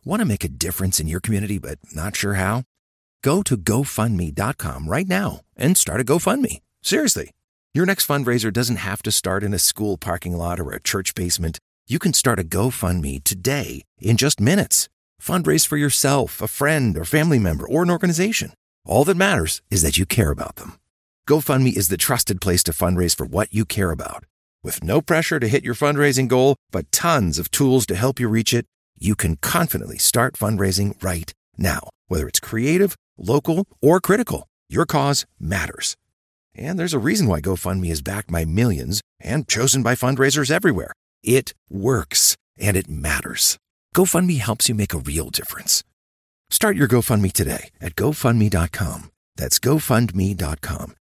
Want to make a difference in your community but not sure how? Go to GoFundMe.com right now and start a GoFundMe. Seriously. Your next fundraiser doesn't have to start in a school parking lot or a church basement. You can start a GoFundMe today in just minutes. Fundraise for yourself, a friend or family member, or an organization. All that matters is that you care about them. GoFundMe is the trusted place to fundraise for what you care about. With no pressure to hit your fundraising goal, but tons of tools to help you reach it, you can confidently start fundraising right now. Whether it's creative, local, or critical, your cause matters. And there's a reason why GoFundMe is backed by millions and chosen by fundraisers everywhere. It works, and it matters. GoFundMe helps you make a real difference. Start your GoFundMe today at GoFundMe.com. That's GoFundMe.com.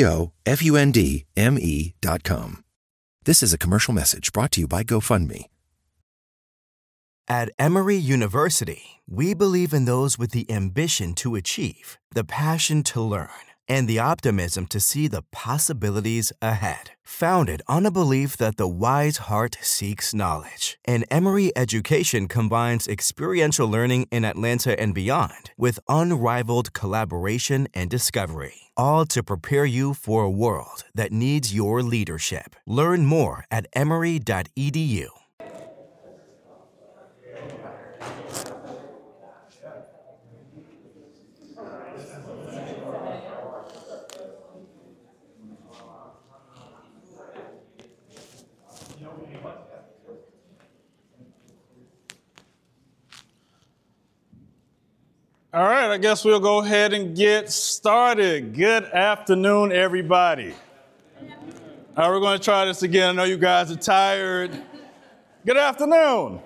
GoFundMe.com. This is a commercial message brought to you by GoFundMe. At Emory University, we believe in those with the ambition to achieve, the passion to learn, and the optimism to see the possibilities ahead. Founded on a belief that the wise heart seeks knowledge, and Emory education combines experiential learning in Atlanta and beyond with unrivaled collaboration and discovery, all to prepare you for a world that needs your leadership. Learn more at emory.edu. All right, I guess we'll go ahead and get started. Good afternoon, everybody. All right, we're going to try this again. I know you guys are tired. Good afternoon.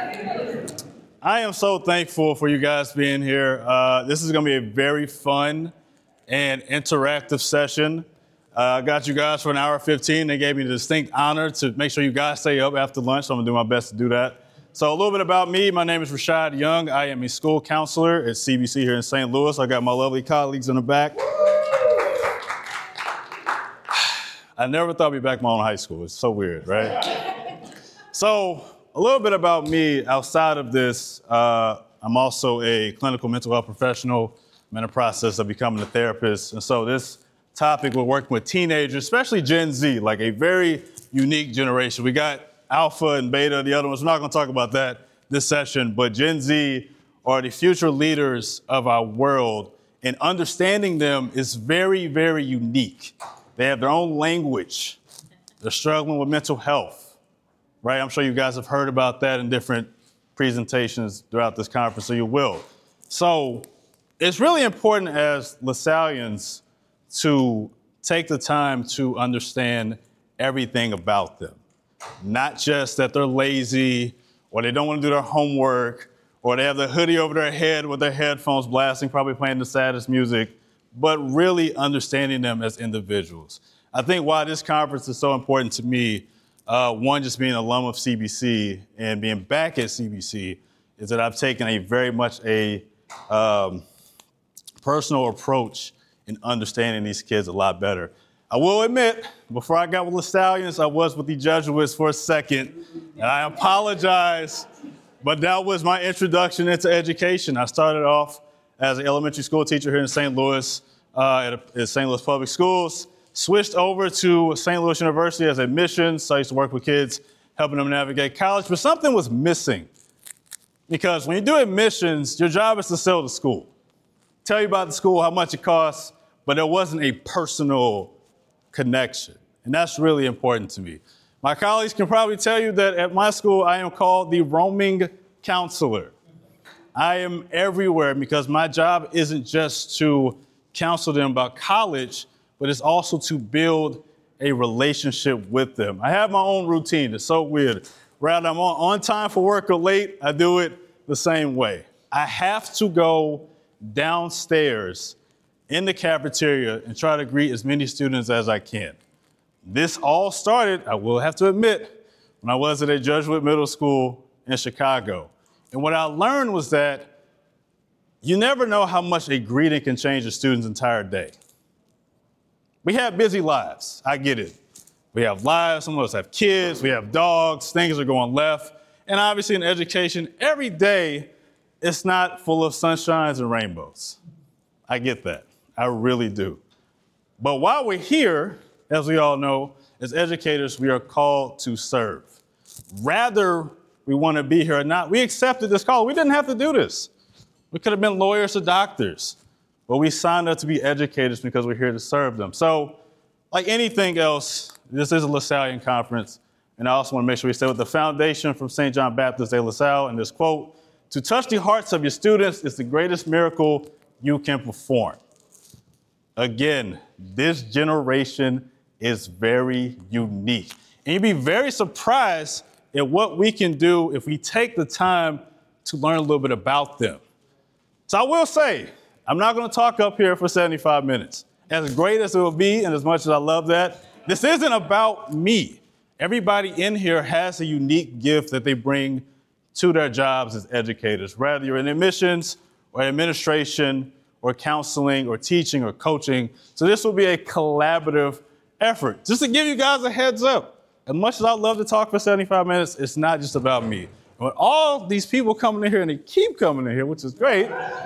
I am so thankful for you guys being here. This is going to be a very fun and interactive session. I got you guys for an hour 15. They gave me the distinct honor to make sure you guys stay up after lunch, so I'm going to do my best to do that. So a little bit about me. My name is Rashad Young. I am a school counselor at CBC here in St. Louis. I got my lovely colleagues in the back. I never thought I'd be back in my own high school. It's so weird, right? So a little bit about me outside of this. I'm also a clinical mental health professional. I'm in the process of becoming a therapist. And so this topic, we're working with teenagers, especially Gen Z, like a very unique generation. We got Alpha and Beta, the other ones. We're not going to talk about that this session, but Gen Z are the future leaders of our world, and understanding them is very, very unique. They have their own language. They're struggling with mental health, right? I'm sure you guys have heard about that in different presentations throughout this conference, so you will. So it's really important as LaSallians to take the time to understand everything about them. Not just that they're lazy or they don't want to do their homework or they have the hoodie over their head with their headphones blasting, probably playing the saddest music, but really understanding them as individuals. I think why this conference is so important to me, one, just being an alum of CBC and being back at CBC, is that I've taken a very much a personal approach in understanding these kids a lot better. I will admit, before I got with LaSallians, I was with the Jesuits for a second, and I apologize, but that was my introduction into education. I started off as an elementary school teacher here in St. Louis at St. Louis Public Schools, switched over to St. Louis University as admissions, so I used to work with kids, helping them navigate college, but something was missing. Because when you do admissions, your job is to sell the school. Tell you about the school, how much it costs, but there wasn't a personal connection. And that's really important to me. My colleagues can probably tell you that at my school, I am called the roaming counselor. I am everywhere because my job isn't just to counsel them about college, but it's also to build a relationship with them. I have my own routine. It's so weird. Rather I'm on time for work or late, I do it the same way. I have to go downstairs in the cafeteria and try to greet as many students as I can. This all started, I will have to admit, when I was at a Jesuit middle school in Chicago. And what I learned was that you never know how much a greeting can change a student's entire day. We have busy lives, I get it. We have lives, some of us have kids, we have dogs, things are going left. And obviously in education, every day it's not full of sunshines and rainbows. I get that. I really do. But while we're here, as we all know, as educators, we are called to serve. Rather we want to be here or not, we accepted this call. We didn't have to do this. We could have been lawyers or doctors, but we signed up to be educators because we're here to serve them. So, like anything else, this is a LaSallian conference, and I also want to make sure we stay with the foundation from St. John Baptist de La Salle, and this quote, "To touch the hearts of your students is the greatest miracle you can perform." Again, this generation is very unique. And you'd be very surprised at what we can do if we take the time to learn a little bit about them. So I will say, I'm not going to talk up here for 75 minutes. As great as it will be, and as much as I love that, this isn't about me. Everybody in here has a unique gift that they bring to their jobs as educators, whether you're in admissions or administration or counseling or teaching or coaching. So this will be a collaborative effort. Just to give you guys a heads up, as much as I love to talk for 75 minutes, it's not just about me. When all these people coming in here, and they keep coming in here, which is great,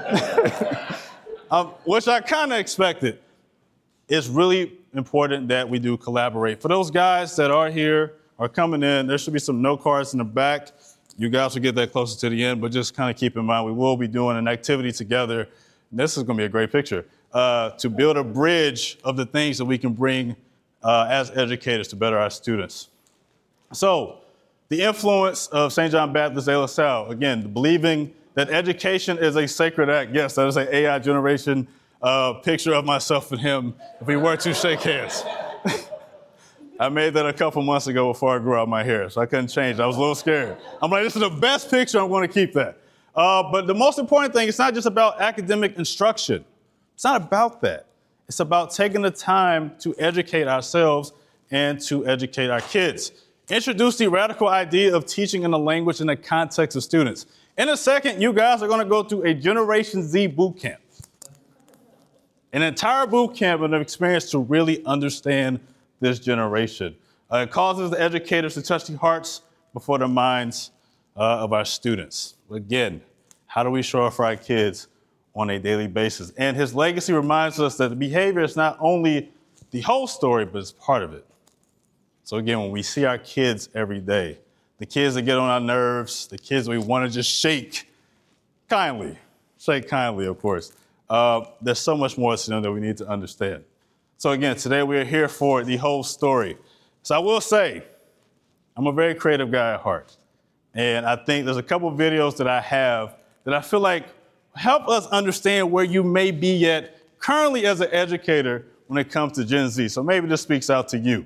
which I kind of expected, it's really important that we do collaborate. For those guys that are here or coming in, there should be some note cards in the back. You guys will get that closer to the end, but just kind of keep in mind, we will be doing an activity together. This is going to be a great picture, to build a bridge of the things that we can bring as educators to better our students. So, the influence of St. John Baptist de La Salle, again, believing that education is a sacred act. Yes, that is an AI generation picture of myself and him if we were to shake hands. I made that a couple months ago before I grew out my hair, so I couldn't change it. I was a little scared. I'm like, this is the best picture, I'm going to keep that. But the most important thing, it's not just about academic instruction. It's not about that. It's about taking the time to educate ourselves and to educate our kids. Introduce the radical idea of teaching in a language in the context of students. In a second, you guys are going to go through a Generation Z boot camp. An entire boot camp and an experience to really understand this generation. It causes the educators to touch the hearts before the minds of our students. Again, how do we show up for our kids on a daily basis? And his legacy reminds us that the behavior is not only the whole story, but it's part of it. So again, when we see our kids every day, the kids that get on our nerves, the kids we want to just shake kindly, of course, there's so much more to them that we need to understand. So again, today we are here for the whole story. So I will say, I'm a very creative guy at heart. And I think there's a couple of videos that I have that I feel like help us understand where you may be at currently as an educator when it comes to Gen Z. So maybe this speaks out to you.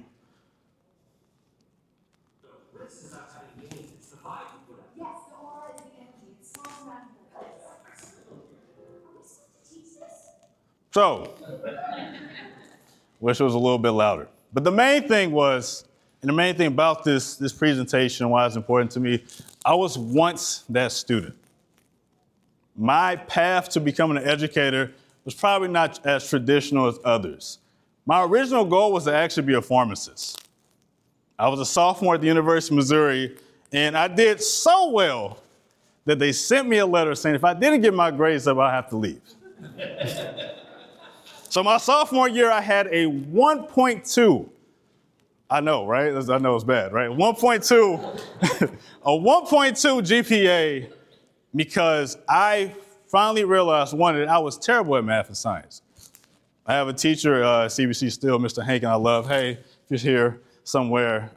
So, wish it was a little bit louder. But the main thing was, and the main thing about this presentation, why it's important to me, I was once that student. My path to becoming an educator was probably not as traditional as others. My original goal was to actually be a pharmacist. I was a sophomore at the University of Missouri, and I did so well that they sent me a letter saying if I didn't get my grades up, I'd have to leave. So my sophomore year, I had a 1.2. I know, right? I know it's bad, right? 1.2, a 1.2 GPA because I finally realized, one, that I was terrible at math and science. I have a teacher at CBC still, Mr. Hankin, I love, hey, if you're here somewhere,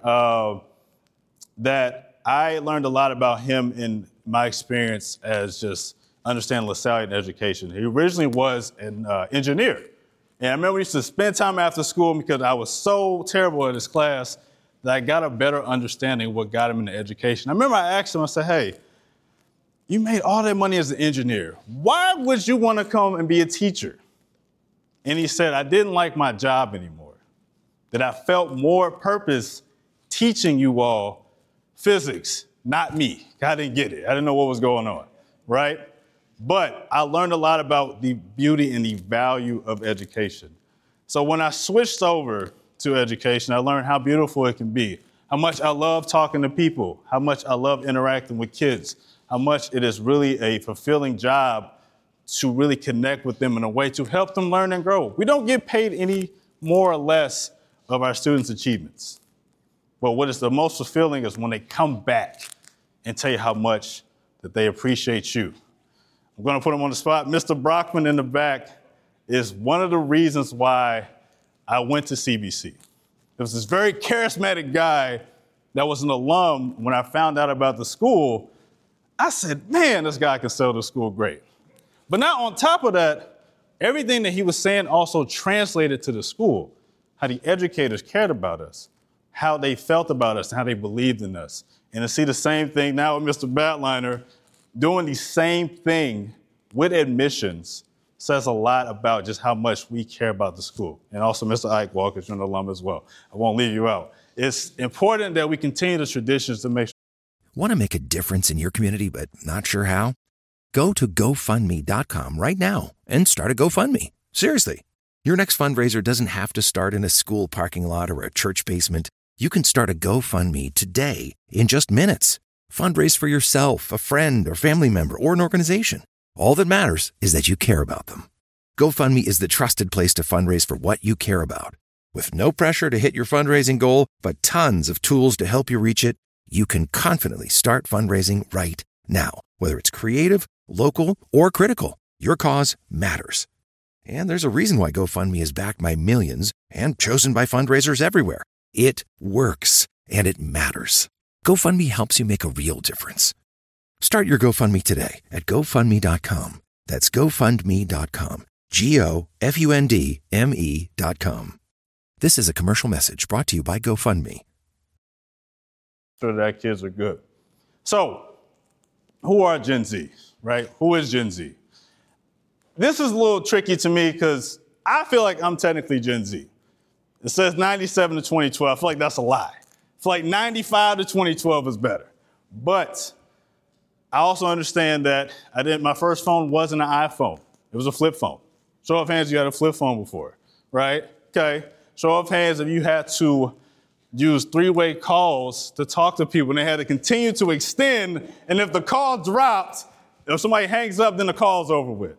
that I learned a lot about him in my experience as just understanding LaSallian education. He originally was an engineer. And I remember we used to spend time after school because I was so terrible at his class that I got a better understanding of what got him into education. I remember I asked him, I said, hey, you made all that money as an engineer. Why would you want to come and be a teacher? And he said, I didn't like my job anymore, that I felt more purpose teaching you all physics, not me. I didn't get it. I didn't know what was going on, right? But I learned a lot about the beauty and the value of education. So when I switched over to education, I learned how beautiful it can be, how much I love talking to people, how much I love interacting with kids, how much it is really a fulfilling job to really connect with them in a way to help them learn and grow. We don't get paid any more or less of our students' achievements. But what is the most fulfilling is when they come back and tell you how much that they appreciate you. I'm going to put them on the spot. Mr. Brockman in the back is one of the reasons why I went to CBC. There was this very charismatic guy that was an alum. When I found out about the school, I said, man, this guy can sell the school great. But now on top of that, everything that he was saying also translated to the school, how the educators cared about us, how they felt about us, and how they believed in us. And to see the same thing now with Mr. Batliner doing the same thing with admissions says a lot about just how much we care about the school. And also Mr. Ike Walker, you're an alum as well. I won't leave you out. It's important that we continue the traditions to make sure. Want to make a difference in your community but not sure how? Go to GoFundMe.com right now and start a GoFundMe. Seriously. Your next fundraiser doesn't have to start in a school parking lot or a church basement. You can start a GoFundMe today in just minutes. Fundraise for yourself, a friend, or family member, or an organization. All that matters is that you care about them. GoFundMe is the trusted place to fundraise for what you care about. With no pressure to hit your fundraising goal, but tons of tools to help you reach it, you can confidently start fundraising right now. Whether it's creative, local, or critical, your cause matters. And there's a reason why GoFundMe is backed by millions and chosen by fundraisers everywhere. It works, and it matters. GoFundMe helps you make a real difference. Start your GoFundMe today at GoFundMe.com. That's GoFundMe.com. GoFundMe.com. This is a commercial message brought to you by GoFundMe. Sure that kids are good. So, who are Gen Z, right? Who is Gen Z? This is a little tricky to me because I feel like I'm technically Gen Z. It says 97 to 2012. I feel like that's a lie. I feel like 95 to 2012 is better. But I also understand that my first phone wasn't an iPhone. It was a flip phone. Show of hands, you had a flip phone before, right? Okay. Show of hands if you had to use three-way calls to talk to people and they had to continue to extend. And if the call dropped, if somebody hangs up, then the call's over with.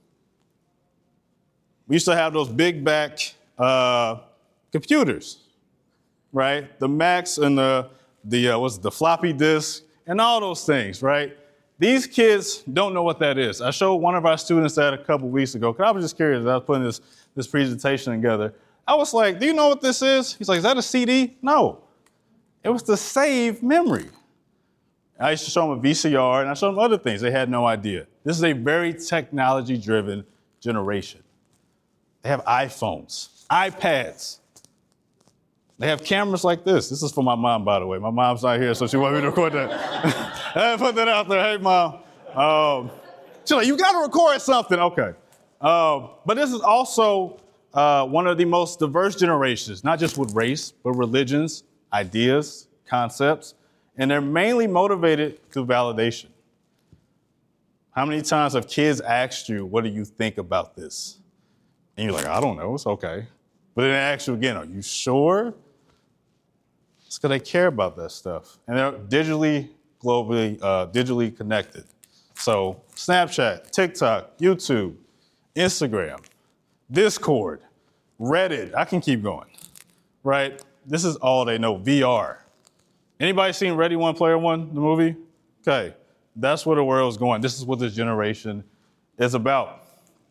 We used to have those big back computers, right? The Macs and the floppy disk and all those things, right? These kids don't know what that is. I showed one of our students that a couple weeks ago, because I was just curious as I was putting this presentation together. I was like, do you know what this is? He's like, is that a CD? No. It was to save memory. I used to show them a VCR, and I showed them other things. They had no idea. This is a very technology-driven generation. They have iPhones, iPads. They have cameras like this. This is for my mom, by the way. My mom's not here, so she wanted me to record that. I put that out there. Hey, Mom. She's like, you got to record something. Okay. But this is also one of the most diverse generations, not just with race, but religions, ideas, concepts. And they're mainly motivated through validation. How many times have kids asked you, what do you think about this? And you're like, I don't know, it's okay. But then they ask you again, are you sure? It's because they care about that stuff. And they're digitally connected. So Snapchat, TikTok, YouTube, Instagram, Discord, Reddit, I can keep going, right? This is all they know, VR. Anybody seen Ready One Player One, the movie? Okay, that's where the world's going. This is what this generation is about.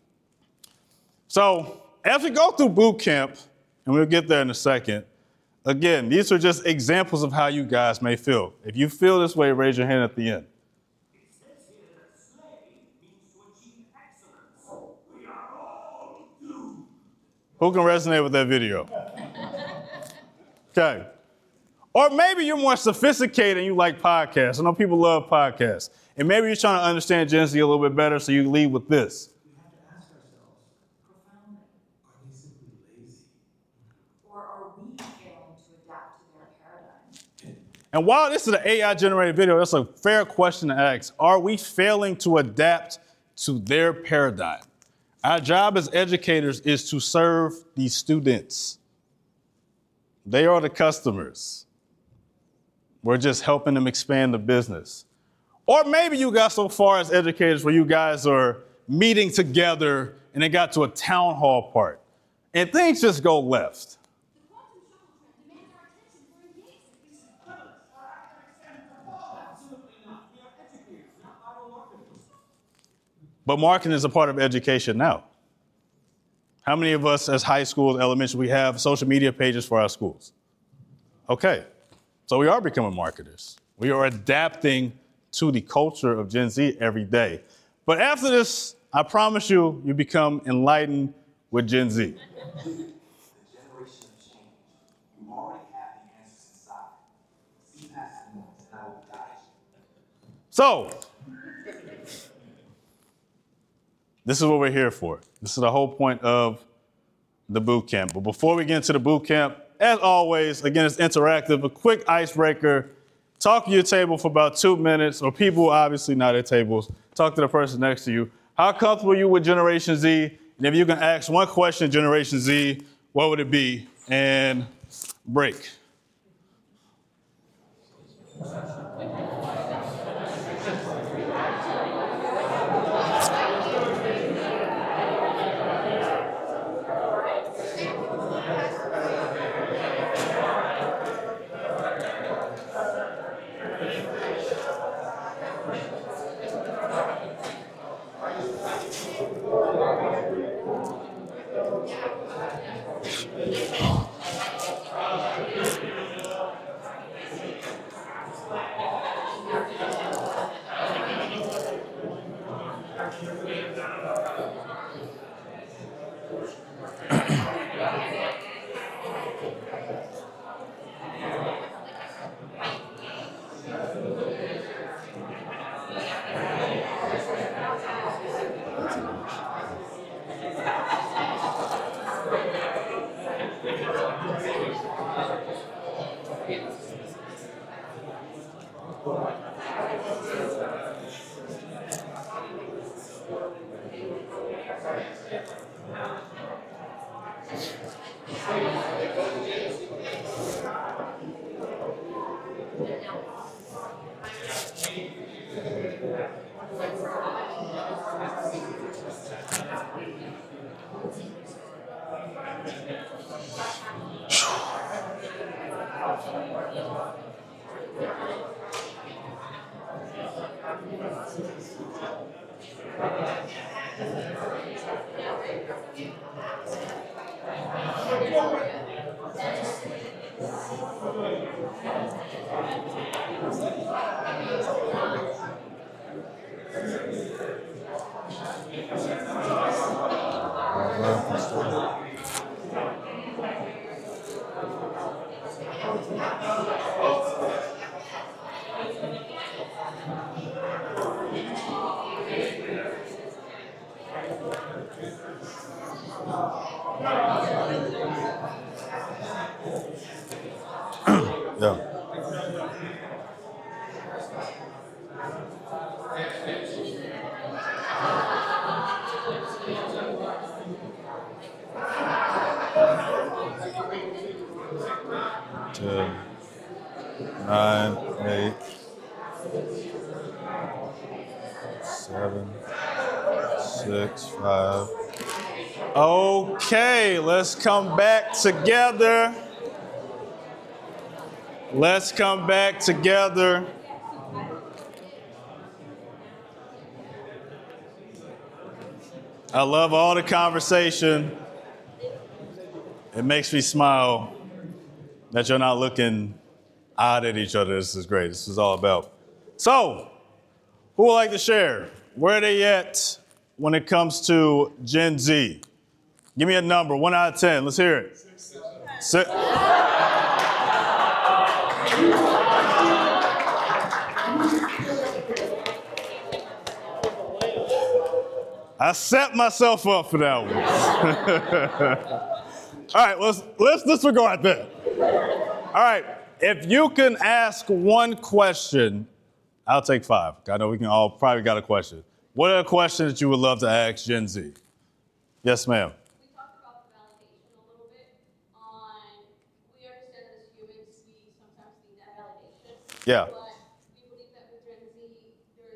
So as we go through boot camp, and we'll get there in a second, again, these are just examples of how you guys may feel. If you feel this way, raise your hand at the end. It says here that slay means to achieve excellence. We are all doomed. Who can resonate with that video? Okay. Or maybe you're more sophisticated and you like podcasts. I know people love podcasts. And maybe you're trying to understand Gen Z a little bit better, so you lead with this. We have to ask ourselves profoundly, are they simply lazy? Or are we failing to adapt to their paradigm? And while this is an AI-generated video, that's a fair question to ask. Are we failing to adapt to their paradigm? Our job as educators is to serve these students. They are the customers. We're just helping them expand the business. Or maybe you got so far as educators where you guys are meeting together and it got to a town hall part and things just go left. But marketing is a part of education now. How many of us as high schools, elementary, we have social media pages for our schools? Okay, so we are becoming marketers. We are adapting to the culture of Gen Z every day. But after this, I promise you, you become enlightened with Gen Z. The generation of change. You already have the answers inside. See past the noise, and I will guide you. So, this is what we're here for. This is the whole point of the boot camp. But before we get into the boot camp, as always, again, it's interactive, a quick icebreaker. Talk to your table for about 2 minutes, or people obviously not at tables. Talk to the person next to you. How comfortable are you with Generation Z? And if you can ask one question, Generation Z, what would it be? And break. Yeah. Ten, 9, 8, 7, 6, 5. Okay, let's come back together. Let's come back together. I love all the conversation. It makes me smile that you're not looking odd at each other. This is great. This is all about. So, who would like to share? Where are they at when it comes to Gen Z? Give me a number, 1 out of 10. Let's hear it. 6. I set myself up for that one. All right, let's disregard that. All right, if you can ask one question, I'll take 5. I know we can all probably got a question. What are the questions that you would love to ask Gen Z? Yes, ma'am. We talked about the validation a little bit. We understand that as humans, we sometimes need that validation. Yeah. But we believe that with Gen Z, there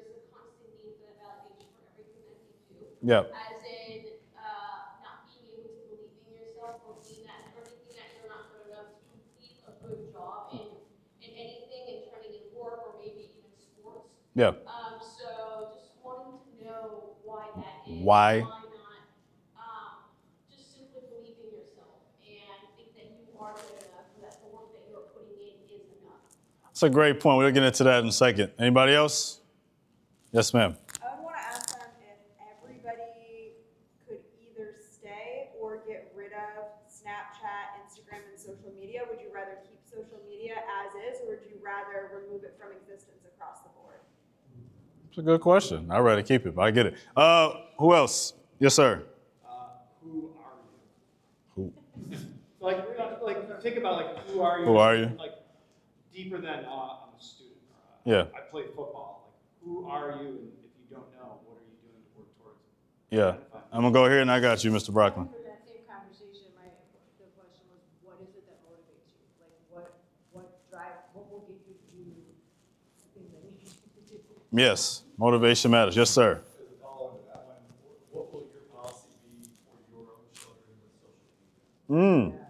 Yep. As in not being able to believe in yourself or being that or thinking that you're not good enough to complete a good job in anything and turning in work or maybe even sports. Yeah. So just wanting to know why that is. Why? Why not just simply believe in yourself and think that you are good enough and that the work that you're putting in is enough. That's a great point. We'll get into that in a second. Anybody else? Yes, ma'am. I would want to ask them if everybody could either stay or get rid of Snapchat, Instagram, and social media. Would you rather keep social media as is, or would you rather remove it from existence across the board? It's a good question. I'd rather keep it, but I get it. Who else? Yes, sir. Who are you? Who? Like think about like who are you? Who are you? Like deeper than I'm a student. Yeah. I play football. Like who are you? And if you don't know, what are you doing to work towards it? Yeah. I'm going to go here and I got you, Mr. Brockman. For that same conversation, the question was, what is it that motivates you? Like, what will get you to do the thing that you need to do? Yes. Motivation matters. Yes, sir. What will your policy be for your own children with social media?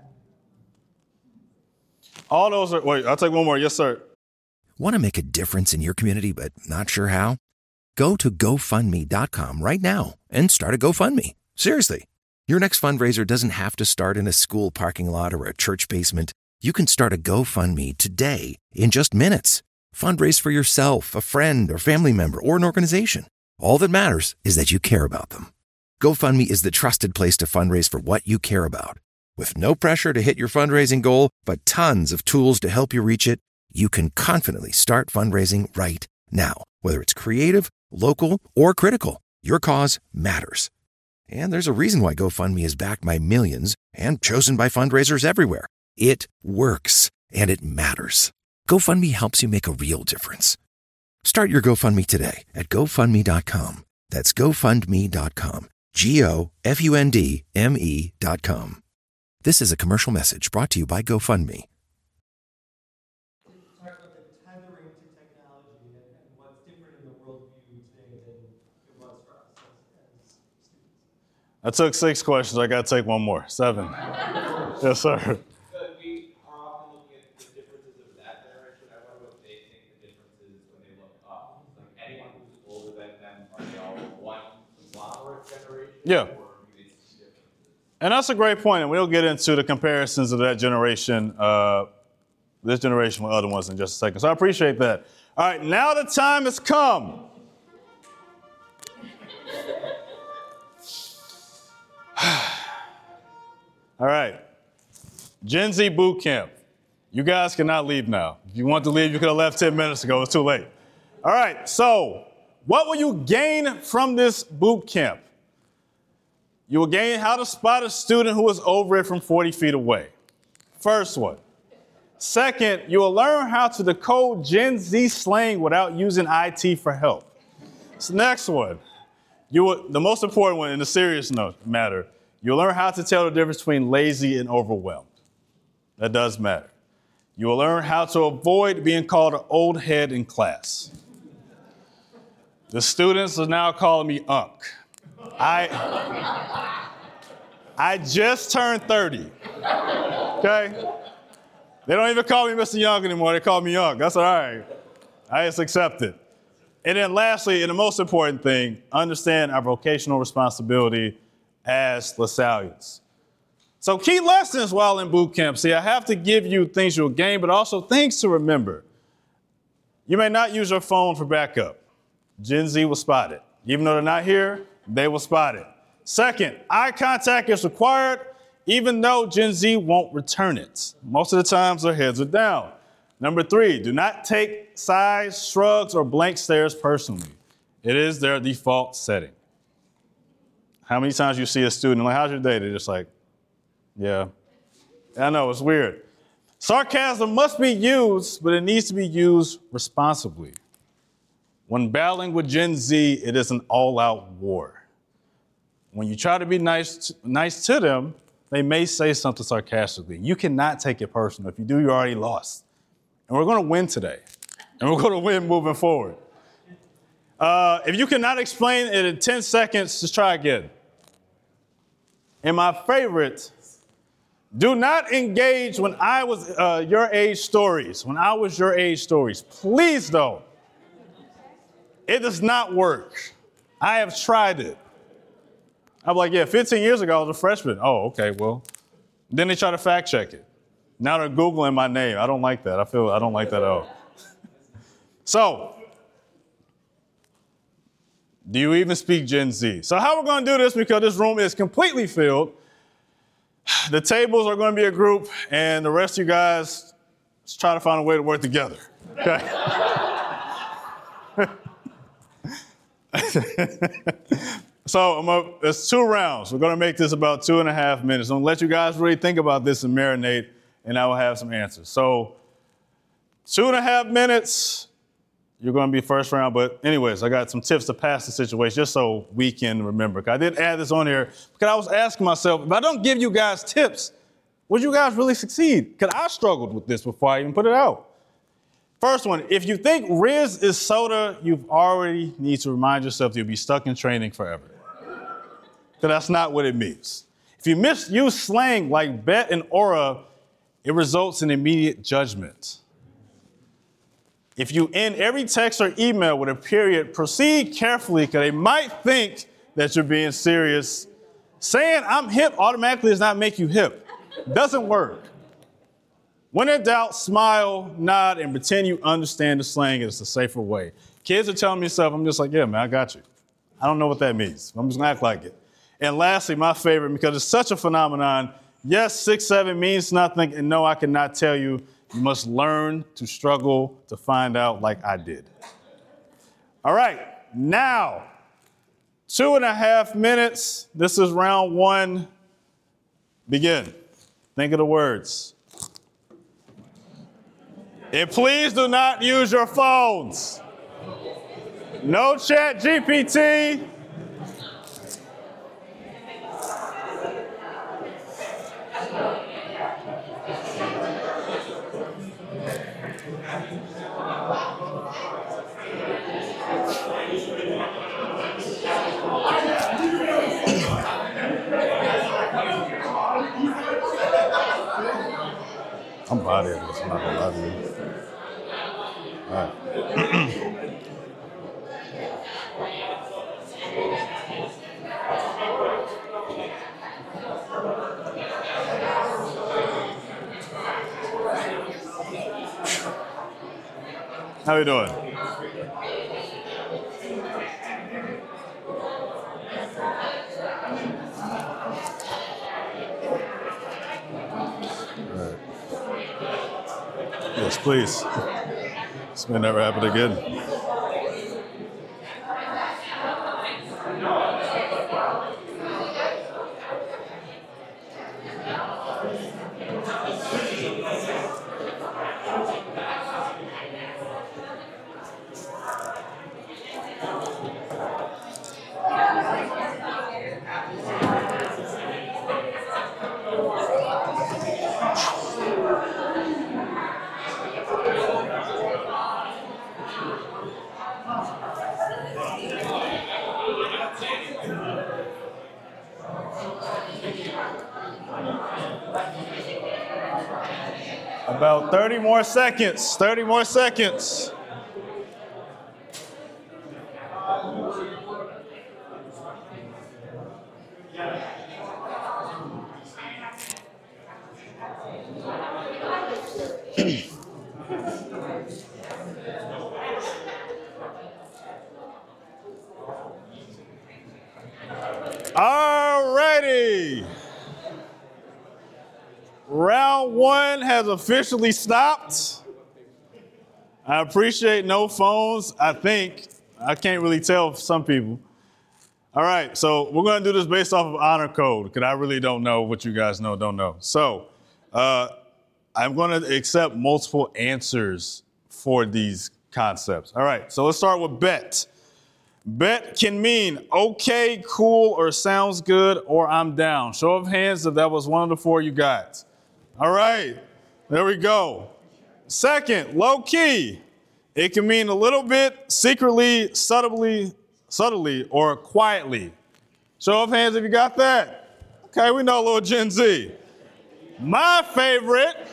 All those are, wait, I'll take one more. Yes, sir. Want to make a difference in your community but not sure how? Go to GoFundMe.com right now and start a GoFundMe. Seriously. Your next fundraiser doesn't have to start in a school parking lot or a church basement. You can start a GoFundMe today in just minutes. Fundraise for yourself, a friend or family member, or an organization. All that matters is that you care about them. GoFundMe is the trusted place to fundraise for what you care about. With no pressure to hit your fundraising goal, but tons of tools to help you reach it, you can confidently start fundraising right now. Whether it's creative, local, or critical, your cause matters. And there's a reason why GoFundMe is backed by millions and chosen by fundraisers everywhere. It works, and it matters. GoFundMe helps you make a real difference. Start your GoFundMe today at GoFundMe.com. That's GoFundMe.com. GoFundMe.com. This is a commercial message brought to you by GoFundMe. Talk about the tethering to technology and what's different in the worldview today than it was for us as students. I took 6 questions. I got to take one more. 7. Yes, sir. We are often looking at the differences of that generation. I wonder what they think the differences when they look up. Like anyone who's older than them, are they all one conglomerate generation? Yeah. Or do they see differences? And that's a great point, and we'll get into the comparisons of that generation, this generation with other ones in just a second. So I appreciate that. All right, now the time has come. All right, Gen Z boot camp. You guys cannot leave now. If you want to leave, you could have left 10 minutes ago. It's too late. All right, so what will you gain from this boot camp? You will gain how to spot a student who is over it from 40 feet away. First one. Second, you will learn how to decode Gen Z slang without using IT for help. This next one. The most important one in the serious matter, you'll learn how to tell the difference between lazy and overwhelmed. That does matter. You will learn how to avoid being called an old head in class. The students are now calling me Unc. I just turned 30, okay? They don't even call me Mr. Young anymore. They call me Young. That's all right. I just accept it. And then lastly, and the most important thing, understand our vocational responsibility as LaSallians. So key lessons while in boot camp. See, I have to give you things you'll gain, but also things to remember. You may not use your phone for backup. Gen Z will spot it. Even though they're not here, they will spot it. Second, eye contact is required, even though Gen Z won't return it. Most of the times their heads are down. Number 3, do not take sighs, shrugs, or blank stares personally. It is their default setting. How many times you see a student like, how's your day? They're just like, yeah. I know, it's weird. Sarcasm must be used, but it needs to be used responsibly. When battling with Gen Z, it is an all-out war. When you try to be nice to them, they may say something sarcastically. You cannot take it personal. If you do, you're already lost. And we're going to win today. And we're going to win moving forward. If you cannot explain it in 10 seconds, just try again. And my favorite, do not engage when I was your age stories. When I was your age stories. Please don't. It does not work. I have tried it. I'm like, yeah, 15 years ago, I was a freshman. Oh, okay, well. Then they try to fact check it. Now they're Googling my name. I don't like that. I don't like that at all. So, do you even speak Gen Z? So how we're going to do this, because this room is completely filled, the tables are going to be a group, and the rest of you guys, let's try to find a way to work together. Okay? So it's 2 rounds. We're going to make this about 2.5 minutes. I'm going to let you guys really think about this and marinate, and I will have some answers. So 2.5 minutes, you're going to be first round. But anyways, I got some tips to pass the situation just so we can remember. I did add this on here because I was asking myself, if I don't give you guys tips, would you guys really succeed? Because I struggled with this before I even put it out. First one, if you think Riz is soda, you already need to remind yourself you'll be stuck in training forever. Because that's not what it means. If you misuse slang like bet and aura, it results in immediate judgment. If you end every text or email with a period, proceed carefully because they might think that you're being serious. Saying I'm hip automatically does not make you hip. Doesn't work. When in doubt, smile, nod, and pretend you understand the slang. It's the safer way. Kids are telling me stuff. I'm just like, yeah, man, I got you. I don't know what that means. I'm just going to act like it. And lastly, my favorite, because it's such a phenomenon, yes, 6'7" means nothing, and no, I cannot tell you. You must learn to struggle to find out like I did. All right, now, 2.5 minutes. This is round 1. Begin. Think of the words. And please do not use your phones. No chat GPT. I'm body of this, I'm not gonna lie to you. All right. How you doing? Yes, please. This may never happen again. About 30 more seconds. 30 more seconds. All righty. Round 1 has officially stopped. I appreciate no phones, I think. I can't really tell for some people. All right, so we're going to do this based off of honor code because I really don't know what you guys know, don't know. So I'm going to accept multiple answers for these concepts. All right, so let's start with bet. Bet can mean okay, cool, or sounds good, or I'm down. Show of hands if that was one of the 4 you got. All right, there we go. Second, low key. It can mean a little bit, secretly, subtly, or quietly. Show of hands if you got that. Okay, we know a little Gen Z. My favorite,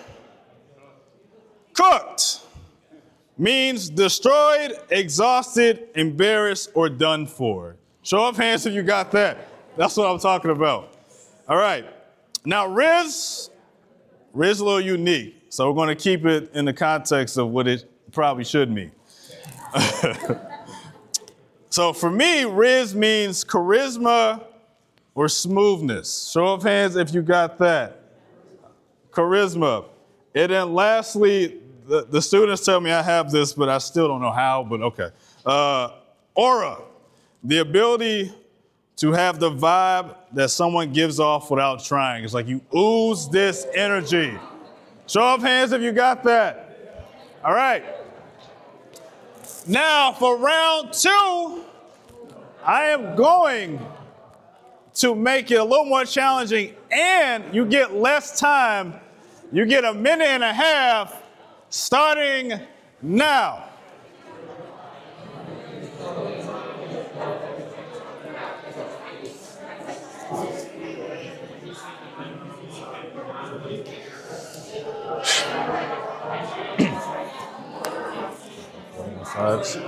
cooked, means destroyed, exhausted, embarrassed, or done for. Show of hands if you got that. That's what I'm talking about. All right. Now, Riz a little unique, so we're going to keep it in the context of what it probably should mean. So for me, Riz means charisma or smoothness. Show of hands if you got that. Charisma. And then lastly, the students tell me I have this, but I still don't know how, but okay. Aura. The ability to have the vibe that someone gives off without trying. It's like you ooze this energy. Show of hands if you got that. All right. Now for round 2, I am going to make it a little more challenging, and you get less time. You get a minute and a half starting now. Vibes.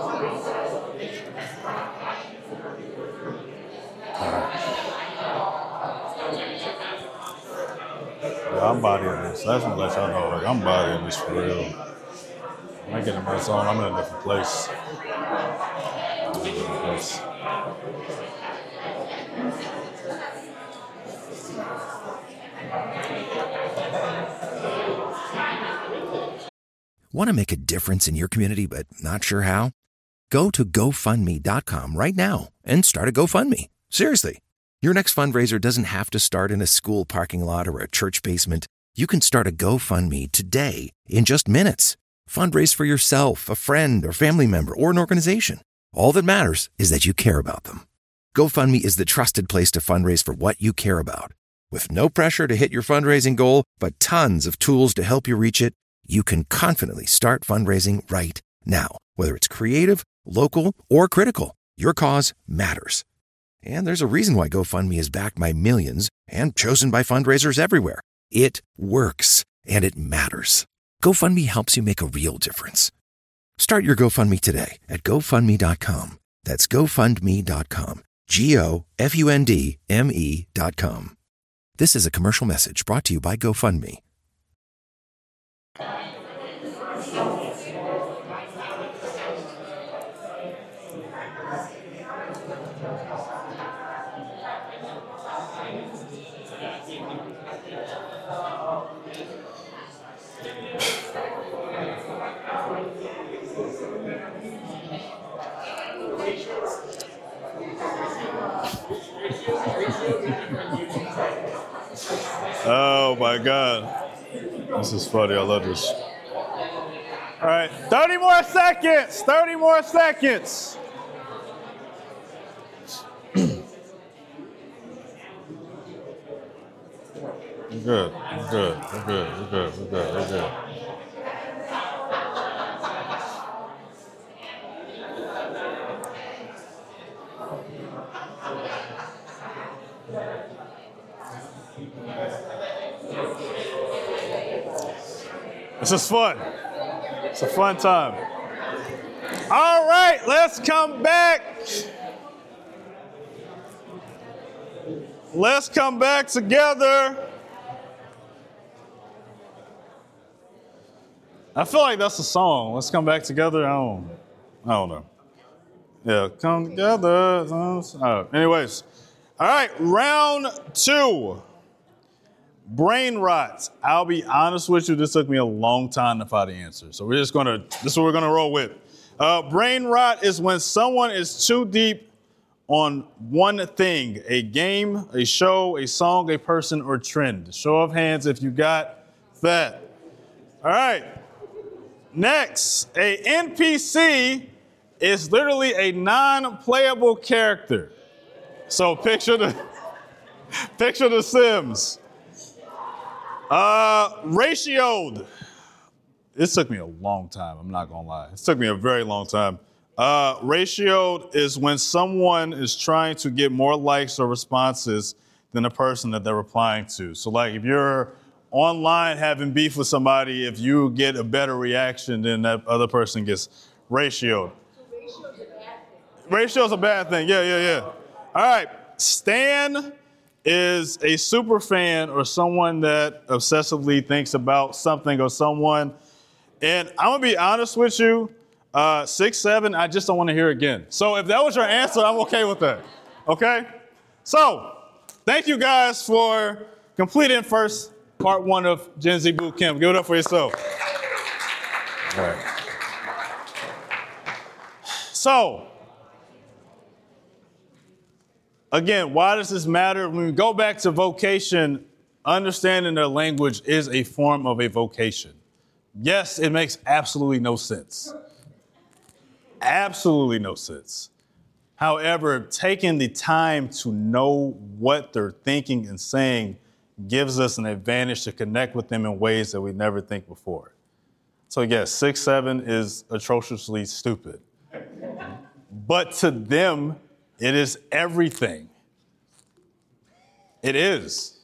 Yeah, I'm bodying this. I just want to let y'all know, like, I'm bodying this for real. When I get in my zone, I'm in a different place. Want to make a difference in your community but not sure how? Go to GoFundMe.com right now and start a GoFundMe. Seriously. Your next fundraiser doesn't have to start in a school parking lot or a church basement. You can start a GoFundMe today in just minutes. Fundraise for yourself, a friend, or family member, or an organization. All that matters is that you care about them. GoFundMe is the trusted place to fundraise for what you care about. With no pressure to hit your fundraising goal, but tons of tools to help you reach it, you can confidently start fundraising right now. Whether it's creative, local, or critical, your cause matters. And there's a reason why GoFundMe is backed by millions and chosen by fundraisers everywhere. It works, and it matters. GoFundMe helps you make a real difference. Start your GoFundMe today at GoFundMe.com. That's GoFundMe.com. GoFundMe.com. This is a commercial message brought to you by GoFundMe. Oh my God. This is funny. I love this. All right. 30 more seconds. 30 more seconds. We're good. We're good. We're good. We're good. We're good. We're good. This is fun. It's a fun time. All right, let's come back. Let's come back together. I feel like that's a song. Let's come back together. I don't know. Yeah, come together. Anyways, all right, round 2. Brain rot. I'll be honest with you, this took me a long time to find the answer. So this is what we're gonna roll with. Brain rot is when someone is too deep on one thing, a game, a show, a song, a person, or trend. Show of hands if you got that. All right. Next, a NPC is literally a non-playable character. So picture the Sims. Ratioed it took me a long time. I'm not gonna lie. It took me a very long time. Ratioed is when someone is trying to get more likes or responses than the person that they're replying to. So like if you're online having beef with somebody, if you get a better reaction than that other person gets, ratioed. Ratio's a bad thing. Yeah. All right. Stan is a super fan or someone that obsessively thinks about something or someone. And I'm going to be honest with you, 6'7", I just don't want to hear again. So if that was your answer, I'm okay with that. Okay? So thank you guys for completing first part 1 of Gen Z Boot Camp. Give it up for yourself. All right. So, again, why does this matter? When we go back to vocation, understanding their language is a form of a vocation. Yes, it makes absolutely no sense. Absolutely no sense. However, taking the time to know what they're thinking and saying gives us an advantage to connect with them in ways that we never think before. So yes, 6'7" is atrociously stupid. But to them, it is everything. It is.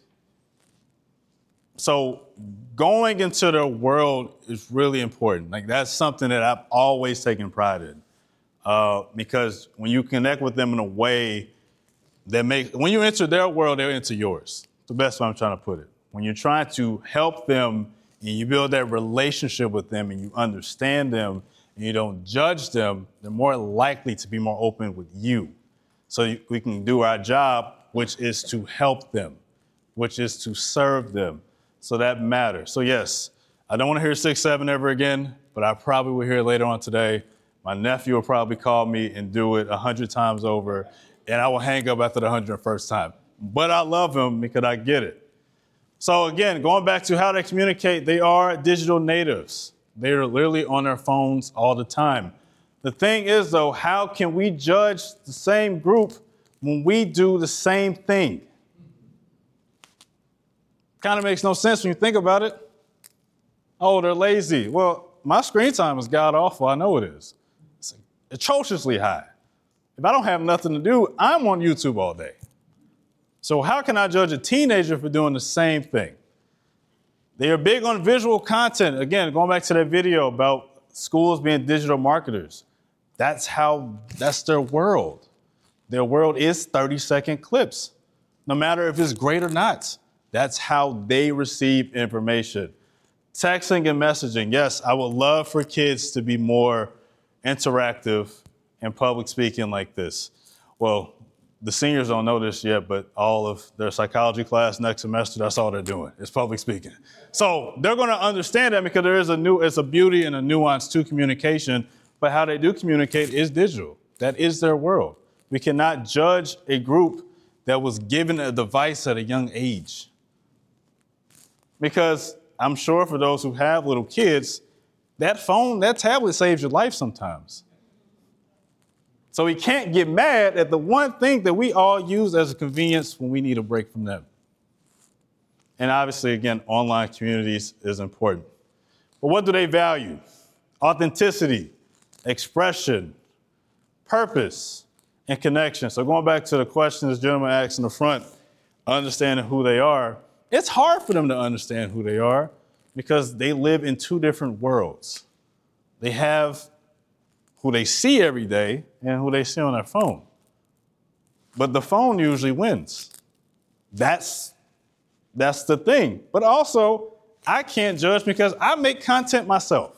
So going into their world is really important. Like that's something that I've always taken pride in. Because when you connect with them in a way that when you enter their world, they'll enter yours. The best way I'm trying to put it. When you're trying to help them and you build that relationship with them and you understand them and you don't judge them, they're more likely to be more open with you. So we can do our job, which is to help them, which is to serve them. So that matters. So yes, I don't want to hear 6'7" ever again, but I probably will hear it later on today. My nephew will probably call me and do it 100 times over, and I will hang up after the 101st time. But I love him because I get it. So again, going back to how they communicate, they are digital natives. They are literally on their phones all the time. The thing is, though, how can we judge the same group when we do the same thing? Kind of makes no sense when you think about it. Oh, they're lazy. Well, my screen time is god-awful. I know it is. It's atrociously high. If I don't have nothing to do, I'm on YouTube all day. So how can I judge a teenager for doing the same thing? They are big on visual content. Again, going back to that video about schools being digital marketers. That's their world. Their world is 30-second clips. No matter if it's great or not. That's how they receive information. Texting and messaging. Yes, I would love for kids to be more interactive in public speaking like this. Well, the seniors don't know this yet, but all of their psychology class next semester, that's all they're doing, is public speaking. So they're going to understand that because there is it's a beauty and a nuance to communication, but how they do communicate is digital. That is their world. We cannot judge a group that was given a device at a young age. Because I'm sure for those who have little kids, that phone, that tablet saves your life sometimes. So we can't get mad at the one thing that we all use as a convenience when we need a break from them. And obviously, again, online communities is important. But what do they value? Authenticity, expression, purpose, and connection. So going back to the question this gentleman asked in the front, understanding who they are, it's hard for them to understand who they are because they live in two different worlds. They have who they see every day and who they see on their phone. But the phone usually wins. That's the thing. But also, I can't judge because I make content myself.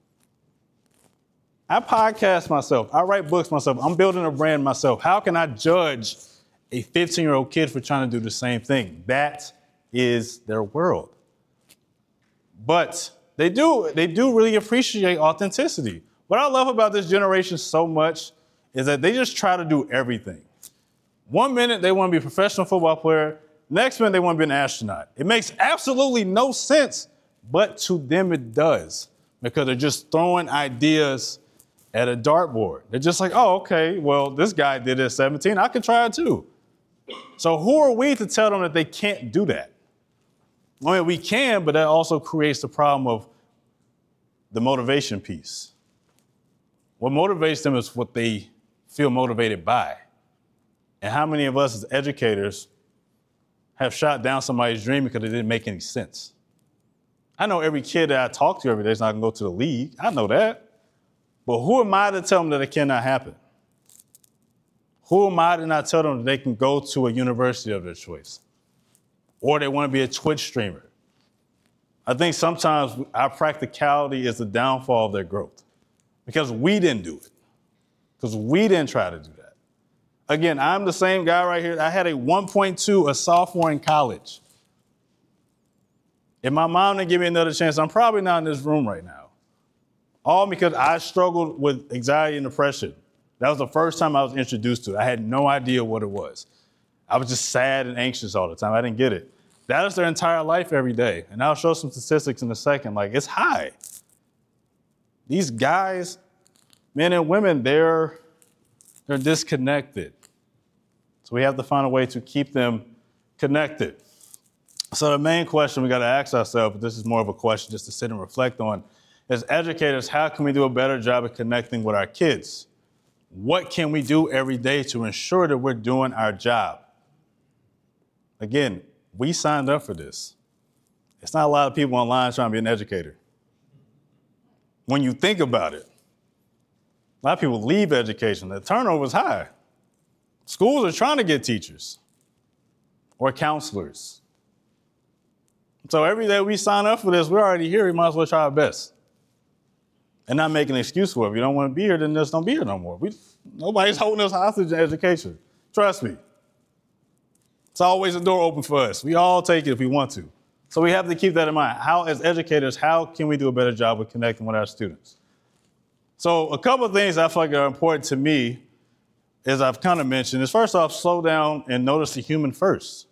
I podcast myself. I write books myself. I'm building a brand myself. How can I judge a 15-year-old kid for trying to do the same thing? That is their world. But they do really appreciate authenticity. What I love about this generation so much is that they just try to do everything. 1 minute, they want to be a professional football player. Next minute, they want to be an astronaut. It makes absolutely no sense, but to them it does because they're just throwing ideas at a dartboard. They're just like, oh, okay, well, this guy did it at 17. I can try it too. So who are we to tell them that they can't do that? I mean, we can, but that also creates the problem of the motivation piece. What motivates them is what they feel motivated by. And how many of us as educators have shot down somebody's dream because it didn't make any sense? I know every kid that I talk to every day is not going to go to the league. I know that. But who am I to tell them that it cannot happen? Who am I to not tell them that they can go to a university of their choice? Or they want to be a Twitch streamer? I think sometimes our practicality is the downfall of their growth because we didn't do it, because we didn't try to do that. Again, I'm the same guy right here. I had a 1.2 a sophomore in college. If my mom didn't give me another chance, I'm probably not in this room right now. All because I struggled with anxiety and depression. That was the first time I was introduced to it. I had no idea what it was. I was just sad and anxious all the time. I didn't get it. That is their entire life every day. And I'll show some statistics in a second. Like, it's high. These guys, men and women, they're disconnected. So we have to find a way to keep them connected. So the main question we got to ask ourselves, but this is more of a question just to sit and reflect on, as educators, how can we do a better job of connecting with our kids? What can we do every day to ensure that we're doing our job? Again, we signed up for this. It's not a lot of people online trying to be an educator. When you think about it, a lot of people leave education. The turnover is high. Schools are trying to get teachers or counselors. So every day we sign up for this, we're already here. We might as well try our best and not make an excuse for it. If you don't want to be here, then just don't be here no more. Nobody's holding us hostage in education. Trust me. It's always a door open for us. We all take it if we want to. So we have to keep that in mind. How, as educators, how can we do a better job of connecting with our students? So a couple of things I feel like are important to me, as I've kind of mentioned, is first off, slow down and notice the human first.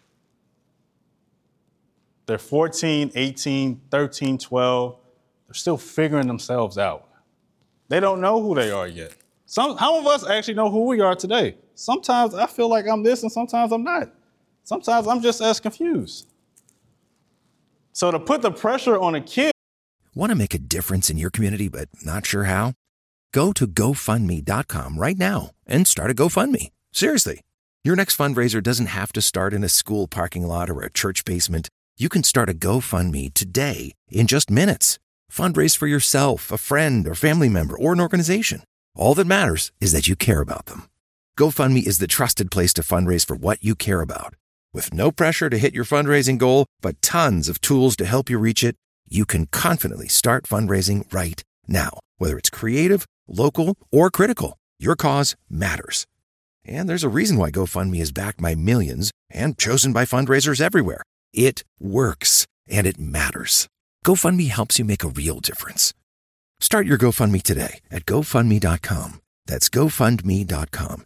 They're 14, 18, 13, 12. They're still figuring themselves out. They don't know who they are yet. Some of us actually know who we are today. Sometimes I feel like I'm this and sometimes I'm not. Sometimes I'm just as confused. So to put the pressure on a kid. Want to make a difference in your community but not sure how? Go to GoFundMe.com right now and start a GoFundMe. Seriously. Your next fundraiser doesn't have to start in a school parking lot or a church basement. You can start a GoFundMe today in just minutes. Fundraise for yourself, a friend or family member, or an organization. All that matters is that you care about them. GoFundMe is the trusted place to fundraise for what you care about. With no pressure to hit your fundraising goal, but tons of tools to help you reach it, you can confidently start fundraising right now. Whether it's creative, local, or critical, your cause matters. And there's a reason why GoFundMe is backed by millions and chosen by fundraisers everywhere. It works, and it matters. GoFundMe helps you make a real difference. Start your GoFundMe today at GoFundMe.com. That's GoFundMe.com.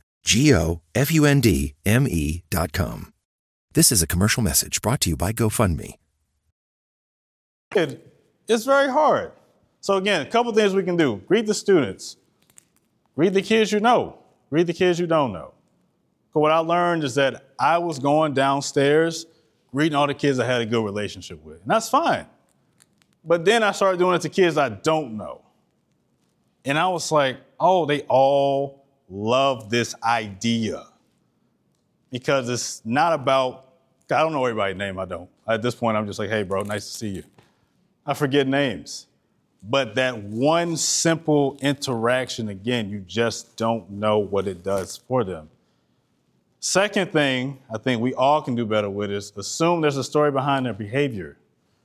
GoFundMe.com. This is a commercial message brought to you by GoFundMe. It's very hard. So again, a couple things we can do. Greet the students. Greet the kids you know. Greet the kids you don't know. But what I learned is that I was going downstairs greeting all the kids I had a good relationship with. And that's fine. But then I started doing it to kids I don't know. And I was like, oh, they all love this idea. Because it's not about, I don't know everybody's name, I don't. At this point, I'm just like, hey, bro, nice to see you. I forget names. But that one simple interaction, again, you just don't know what it does for them. Second thing I think we all can do better with is assume there's a story behind their behavior.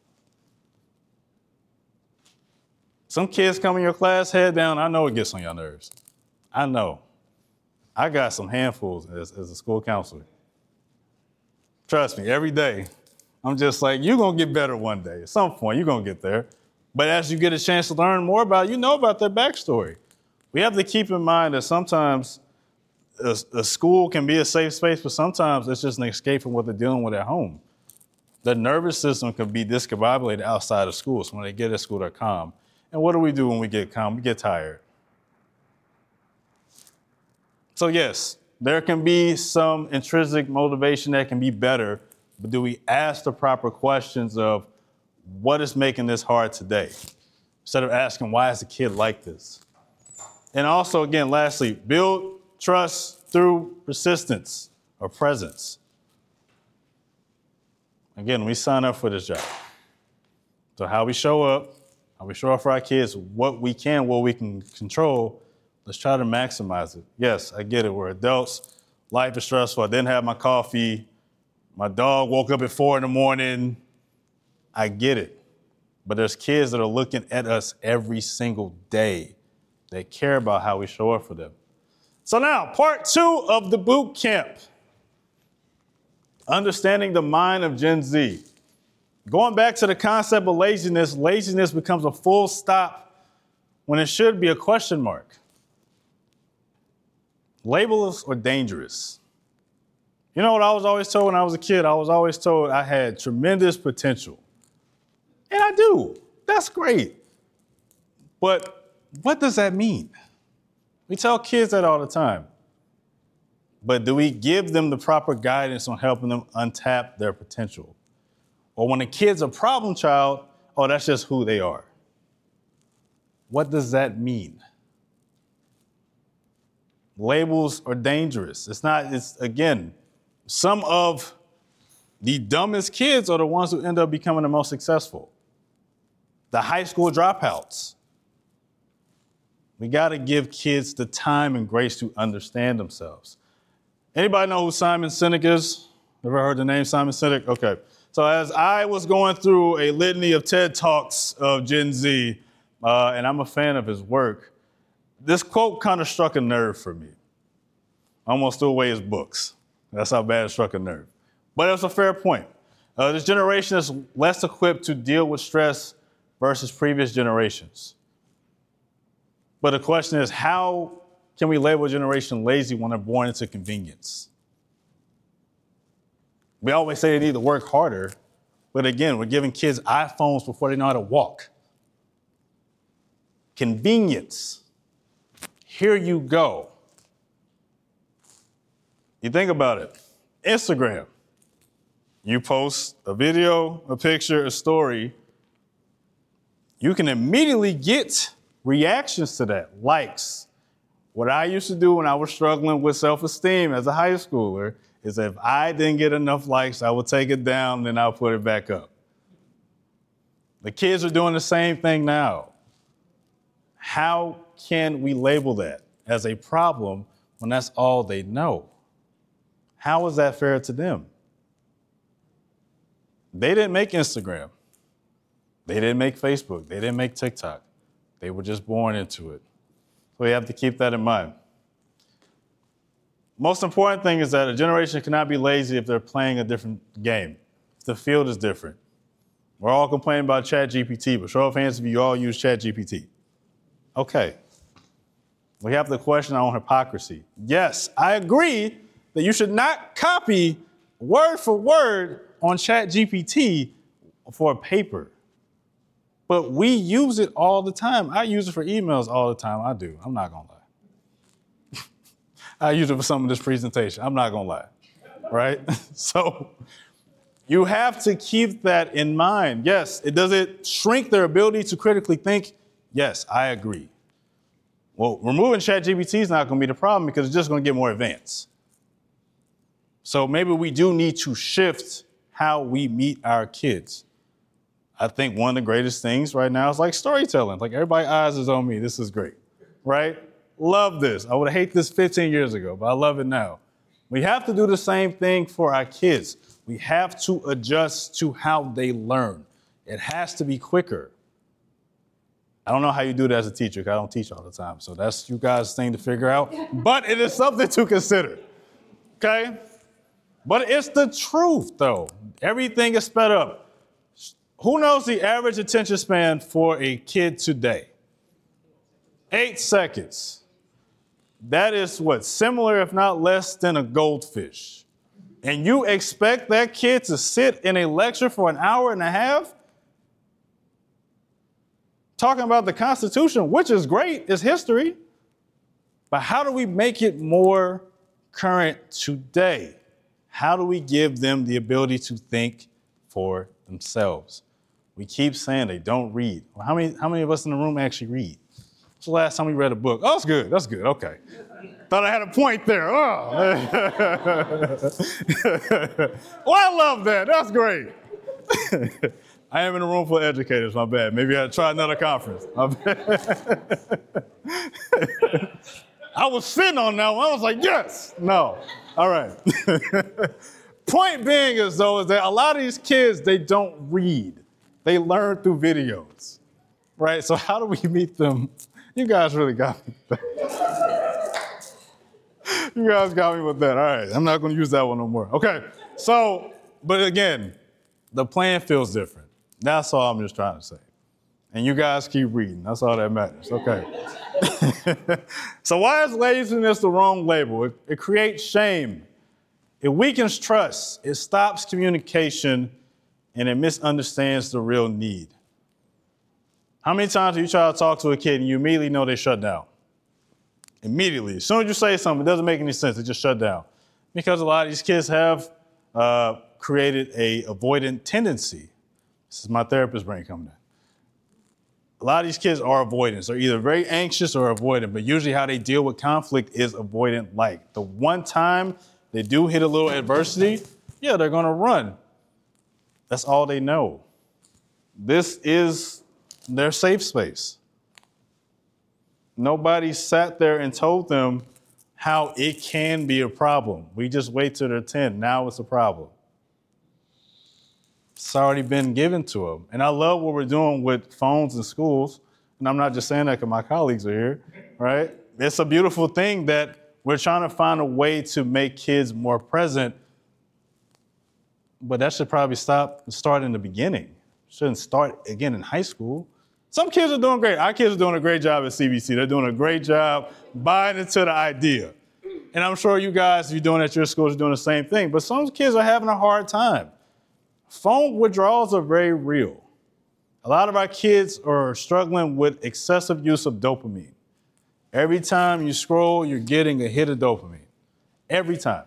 Some kids come in your class, head down, I know it gets on your nerves. I know. I got some handfuls as a school counselor. Trust me, every day, I'm just like, you're going to get better one day. At some point, you're going to get there. But as you get a chance to learn more about it, you know about their backstory. We have to keep in mind that sometimes a school can be a safe space, but sometimes it's just an escape from what they're dealing with at home. The nervous system can be discombobulated outside of school. So when they get at school, they're calm. And what do we do when we get calm? We get tired. So yes, there can be some intrinsic motivation that can be better, but do we ask the proper questions of what is making this hard today? instead of asking, why is the kid like this? And also, again, lastly, build trust through persistence or presence. Again, we sign up for this job. So how we show up for our kids, what we can control, let's try to maximize it. Yes, I get it. We're adults. Life is stressful. I didn't have my coffee. My dog woke up at 4 a.m. I get it. But there's kids that are looking at us every single day. They care about how we show up for them. So now, part 2 of the boot camp. Understanding the mind of Gen Z. Going back to the concept of laziness, laziness becomes a full stop when it should be a question mark. Labels are dangerous. You know what I was always told when I was a kid? I was always told I had tremendous potential. And I do. That's great. But what does that mean? We tell kids that all the time. But do we give them the proper guidance on helping them untap their potential? Or when a kid's a problem child, oh, that's just who they are. What does that mean? Labels are dangerous. Again, some of the dumbest kids are the ones who end up becoming the most successful. The high school dropouts. We got to give kids the time and grace to understand themselves. Anybody know who Simon Sinek is? Ever heard the name Simon Sinek? Okay. So as I was going through a litany of TED Talks of Gen Z, and I'm a fan of his work, this quote kind of struck a nerve for me. I almost threw away his books. That's how bad it struck a nerve. But it was a fair point. This generation is less equipped to deal with stress versus previous generations. But the question is, how can we label a generation lazy when they're born into convenience? We always say they need to work harder, but again, we're giving kids iPhones before they know how to walk. Convenience. Here you go. You think about it. Instagram. You post a video, a picture, a story. You can immediately get reactions to that, likes. What I used to do when I was struggling with self-esteem as a high schooler is that if I didn't get enough likes, I would take it down, then I'll put it back up. The kids are doing the same thing now. How can we label that as a problem when that's all they know? How is that fair to them? They didn't make Instagram. They didn't make Facebook. They didn't make TikTok. They were just born into it. So we have to keep that in mind. Most important thing is that a generation cannot be lazy if they're playing a different game. If the field is different. We're all complaining about ChatGPT, but show of hands if you all use ChatGPT. Okay. We have the question on hypocrisy. Yes, I agree that you should not copy word for word on ChatGPT for a paper. But we use it all the time. I use it for emails all the time. I do. I'm not going to lie. I use it for some of this presentation. I'm not going to lie. Right? So you have to keep that in mind. Yes, does it shrink their ability to critically think? Yes, I agree. Well, removing ChatGPT is not going to be the problem because it's just going to get more advanced. So maybe we do need to shift how we meet our kids. I think one of the greatest things right now is like storytelling. Like everybody's eyes is on me. This is great, right? Love this. I would hate this 15 years ago, but I love it now. We have to do the same thing for our kids. We have to adjust to how they learn. It has to be quicker. I don't know how you do that as a teacher because I don't teach all the time. So that's you guys' thing to figure out. But it is something to consider, okay? But it's the truth, though. Everything is sped up. Who knows the average attention span for a kid today? 8 seconds. That is what? Similar, if not less, than a goldfish. And you expect that kid to sit in a lecture for an hour and a half? Talking about the Constitution, which is great, it's history. But how do we make it more current today? How do we give them the ability to think for themselves? We keep saying they don't read. Well, how many of us in the room actually read? When's the last time we read a book? Oh, that's good, okay. Thought I had a point there. Oh. Well, I love that, that's great. I am in a room full of educators, my bad. Maybe I try another conference. My bad. I was sitting on that one, I was like, yes, no, all right. Point being is that a lot of these kids, they don't read. They learn through videos, right? So how do we meet them? You guys really got me. You guys got me with that. All right, I'm not going to use that one no more. Okay, so, but again, the playing field's different. That's all I'm just trying to say. And you guys keep reading. That's all that matters. Okay. So why is laziness the wrong label? It creates shame. It weakens trust. It stops communication. And it misunderstands the real need. How many times do you try to talk to a kid and you immediately know they shut down? Immediately. As soon as you say something, it doesn't make any sense. They just shut down. Because a lot of these kids have created a avoidant tendency. This is my therapist brain coming in. A lot of these kids are avoidants. They're either very anxious or avoidant, but usually how they deal with conflict is avoidant-like. The one time they do hit a little adversity, yeah, they're going to run. That's all they know. This is their safe space. Nobody sat there and told them how it can be a problem. We just wait till they're 10. Now it's a problem. It's already been given to them. And I love what we're doing with phones in schools. And I'm not just saying that because my colleagues are here, right? It's a beautiful thing that we're trying to find a way to make kids more present. But that should probably start in the beginning. Shouldn't start again in high school. Some kids are doing great. Our kids are doing a great job at CBC. They're doing a great job buying into the idea. And I'm sure you guys, if you're doing it at your schools, are doing the same thing. But some kids are having a hard time. Phone withdrawals are very real. A lot of our kids are struggling with excessive use of dopamine. Every time you scroll, you're getting a hit of dopamine. Every time.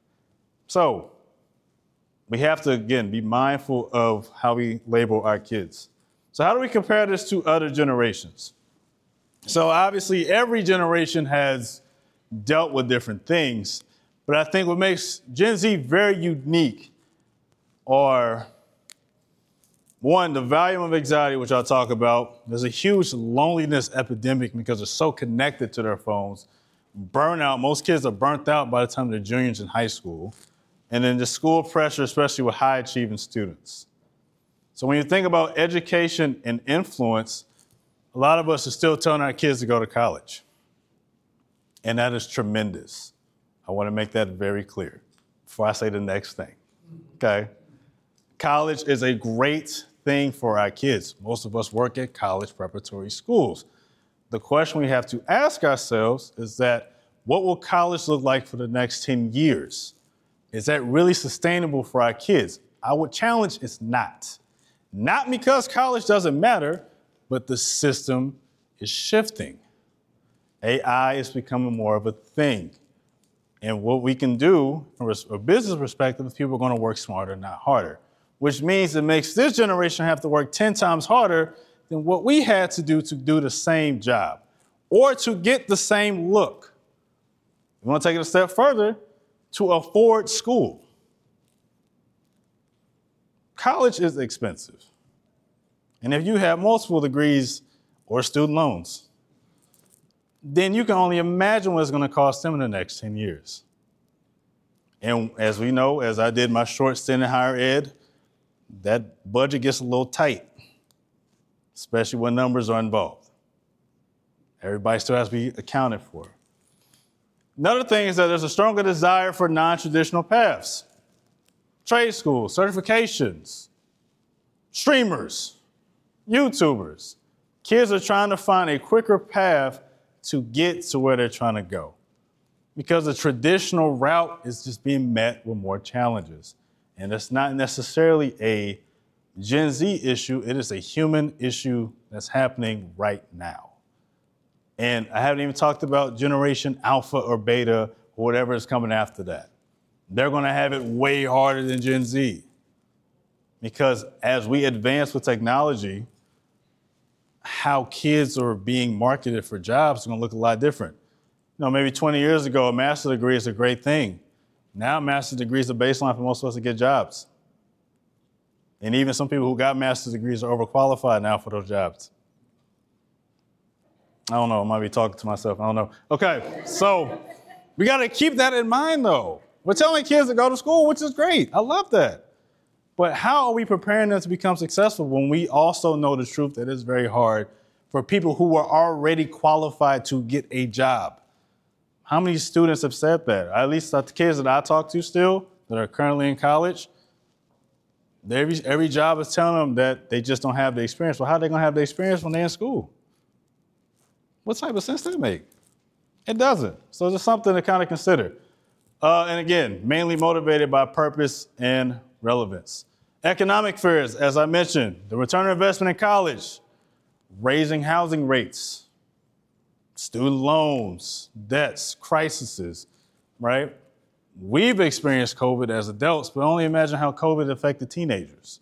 So we have to, again, be mindful of how we label our kids. So how do we compare this to other generations? So obviously, every generation has dealt with different things. But I think what makes Gen Z very unique are, one, the volume of anxiety, which I'll talk about. There's a huge loneliness epidemic because they're so connected to their phones. Burnout, most kids are burnt out by the time they're juniors in high school. And then the school pressure, especially with high-achieving students. So when you think about education and influence, a lot of us are still telling our kids to go to college. And that is tremendous. I want to make that very clear before I say the next thing, okay? College is a great thing for our kids. Most of us work at college preparatory schools. The question we have to ask ourselves is that, what will college look like for the next 10 years? Is that really sustainable for our kids? I would challenge it's not. Not because college doesn't matter, but the system is shifting. AI is becoming more of a thing. And what we can do from a business perspective is people are going to work smarter, not harder, which means it makes this generation have to work 10 times harder than what we had to do the same job or to get the same look. You want to take it a step further, to afford school. College is expensive. And if you have multiple degrees or student loans, then you can only imagine what it's going to cost them in the next 10 years. And as we know, as I did my short stint in higher ed, that budget gets a little tight, especially when numbers are involved. Everybody still has to be accounted for. Another thing is that there's a stronger desire for non-traditional paths. Trade schools, certifications, streamers, YouTubers. Kids are trying to find a quicker path to get to where they're trying to go, because the traditional route is just being met with more challenges. And it's not necessarily a Gen Z issue. It is a human issue that's happening right now. And I haven't even talked about Generation Alpha or Beta or whatever is coming after that. They're going to have it way harder than Gen Z. Because as we advance with technology, how kids are being marketed for jobs is going to look a lot different. You know, maybe 20 years ago, a master's degree is a great thing. Now, master's degrees are baseline for most of us to get jobs. And even some people who got master's degrees are overqualified now for those jobs. I don't know. I might be talking to myself. I don't know. Okay, so we got to keep that in mind, though. We're telling kids to go to school, which is great. I love that. But how are we preparing them to become successful when we also know the truth that it's very hard for people who are already qualified to get a job? How many students have said that? At least the kids that I talk to still that are currently in college, every job is telling them that they just don't have the experience. Well, how are they going to have the experience when they're in school? What type of sense does that make? It doesn't. So it's just something to kind of consider. And again, mainly motivated by purpose and relevance. Economic fears, as I mentioned, the return on investment in college, raising housing rates, student loans, debts, crises, right? We've experienced COVID as adults, but only imagine how COVID affected teenagers.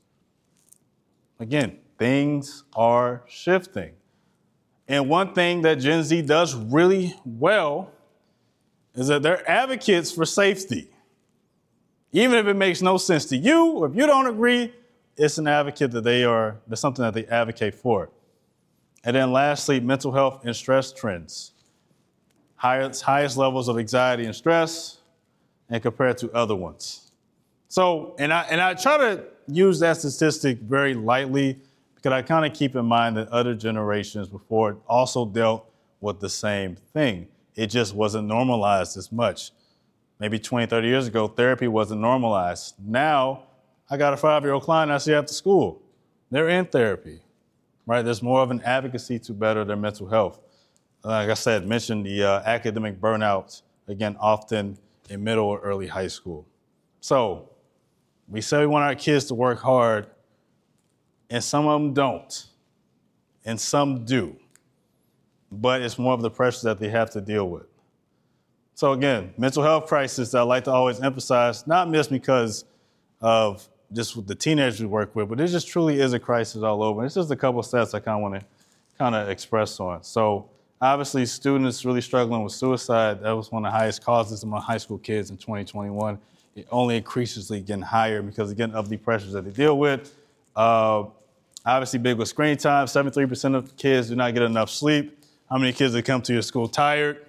Again, things are shifting. And one thing that Gen Z does really well is that they're advocates for safety. Even if it makes no sense to you, or if you don't agree, it's an advocate that there's something that they advocate for. And then lastly, mental health and stress trends. Highest levels of anxiety and stress and compared to other ones. So, and I try to use that statistic very lightly because I kind of keep in mind that other generations before it also dealt with the same thing. It just wasn't normalized as much. Maybe 20, 30 years ago, therapy wasn't normalized. Now, I got a 5-year-old client I see after school. They're in therapy, right? There's more of an advocacy to better their mental health. Like I said, mentioned the academic burnout, again, often in middle or early high school. So we say we want our kids to work hard, and some of them don't, and some do. But it's more of the pressures that they have to deal with. So again, mental health crisis that I like to always emphasize, not just because of just with the teenagers we work with, but it just truly is a crisis all over. And it's just a couple of stats I want to express on. So obviously, students really struggling with suicide. That was one of the highest causes among high school kids in 2021. It only increasingly getting higher because, again, of the pressures that they deal with. Obviously, big with screen time. 73% of kids do not get enough sleep. How many kids that come to your school tired?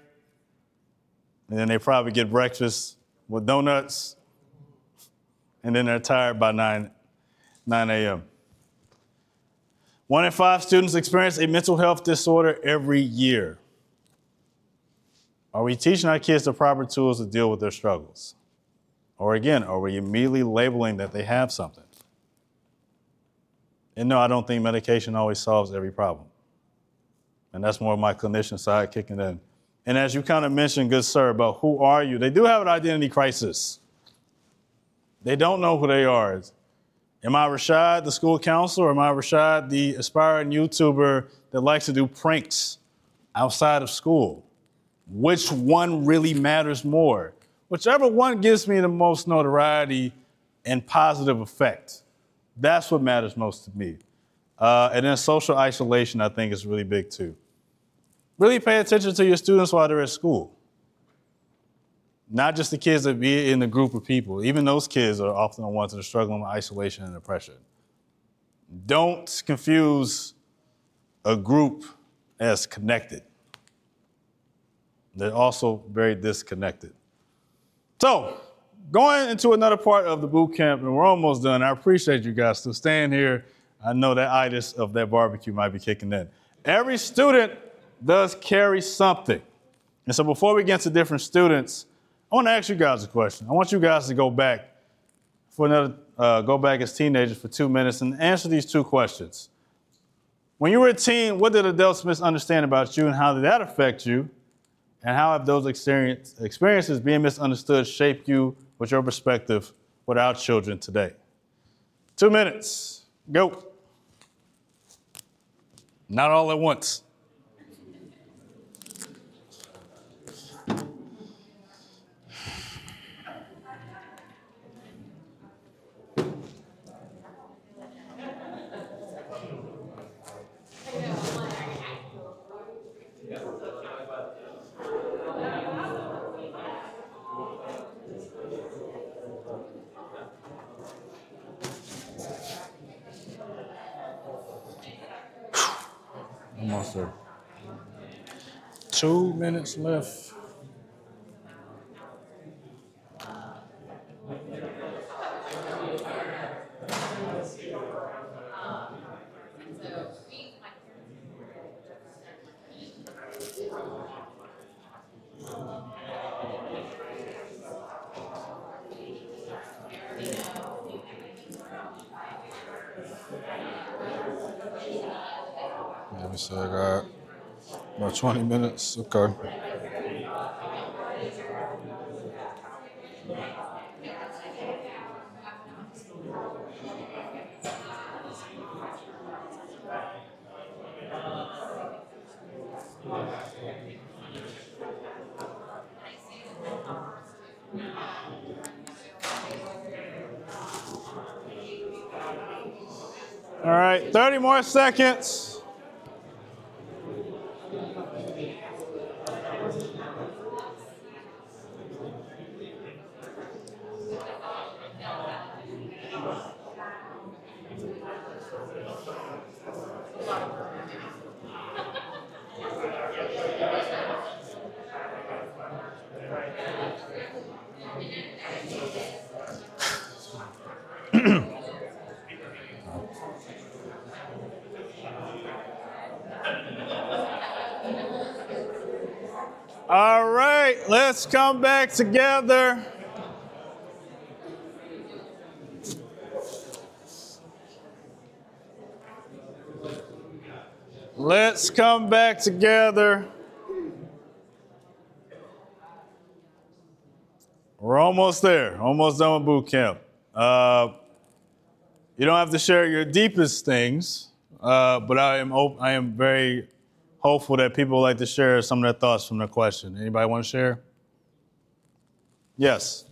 And then they probably get breakfast with donuts. And then they're tired by 9 a.m. 1 in 5 students experience a mental health disorder every year. Are we teaching our kids the proper tools to deal with their struggles? Or again, are we immediately labeling that they have something? And no, I don't think medication always solves every problem. And that's more of my clinician side kicking in. And as you kind of mentioned, good sir, about who are you, they do have an identity crisis. They don't know who they are. Am I Rashad, the school counselor, or am I Rashad, the aspiring YouTuber that likes to do pranks outside of school? Which one really matters more? Whichever one gives me the most notoriety and positive effect. That's what matters most to me. And then social isolation, I think, is really big too. Really pay attention to your students while they're at school. Not just the kids that be in the group of people. Even those kids are often the ones that are struggling with isolation and depression. Don't confuse a group as connected. They're also very disconnected. So, going into another part of the boot camp, and we're almost done. I appreciate you guys still staying here. I know that itis of that barbecue might be kicking in. Every student does carry something. And so before we get into different students, I want to ask you guys a question. I want you guys to go back as teenagers for 2 minutes and answer these 2 questions. When you were a teen, what did adults misunderstand about you and how did that affect you? And how have those experiences being misunderstood shaped you with your perspective with our children today? 2 minutes. Go. Not all at once. Almost there. 2 minutes left. Let me see, I got about 20 minutes. Okay. All right, 30 more seconds. All right, let's come back together. Let's come back together. We're almost there, almost done with boot camp. You don't have to share your deepest things, but I am very hopeful that people would like to share some of their thoughts from their question. Anybody want to share? Yes.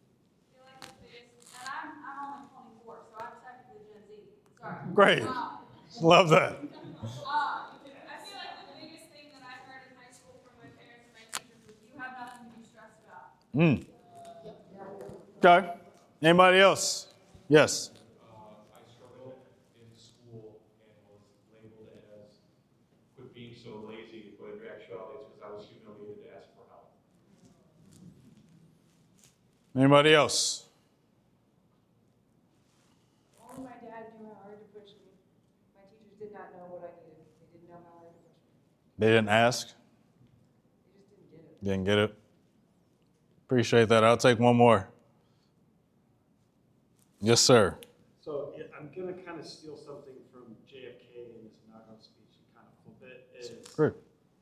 And I'm only 24, so I'm technically Gen Z. Sorry. Great. Love that. I feel like the biggest thing that I heard in high school from my parents and my teachers was you have nothing to be stressed about. Okay. Anybody else? Yes. I struggled in school and was labeled as quit being so lazy, but in actuality it's because I was humiliated to ask for help. Anybody else? Only my dad knew how hard to push me. My teachers did not know what I needed. They didn't know how hard to push me. They didn't ask? They just didn't get it. Didn't get it? Appreciate that. I'll take one more. Yes, sir. So yeah, I'm going to kind of steal something from JFK in his inaugural speech and kind of flip it. Great.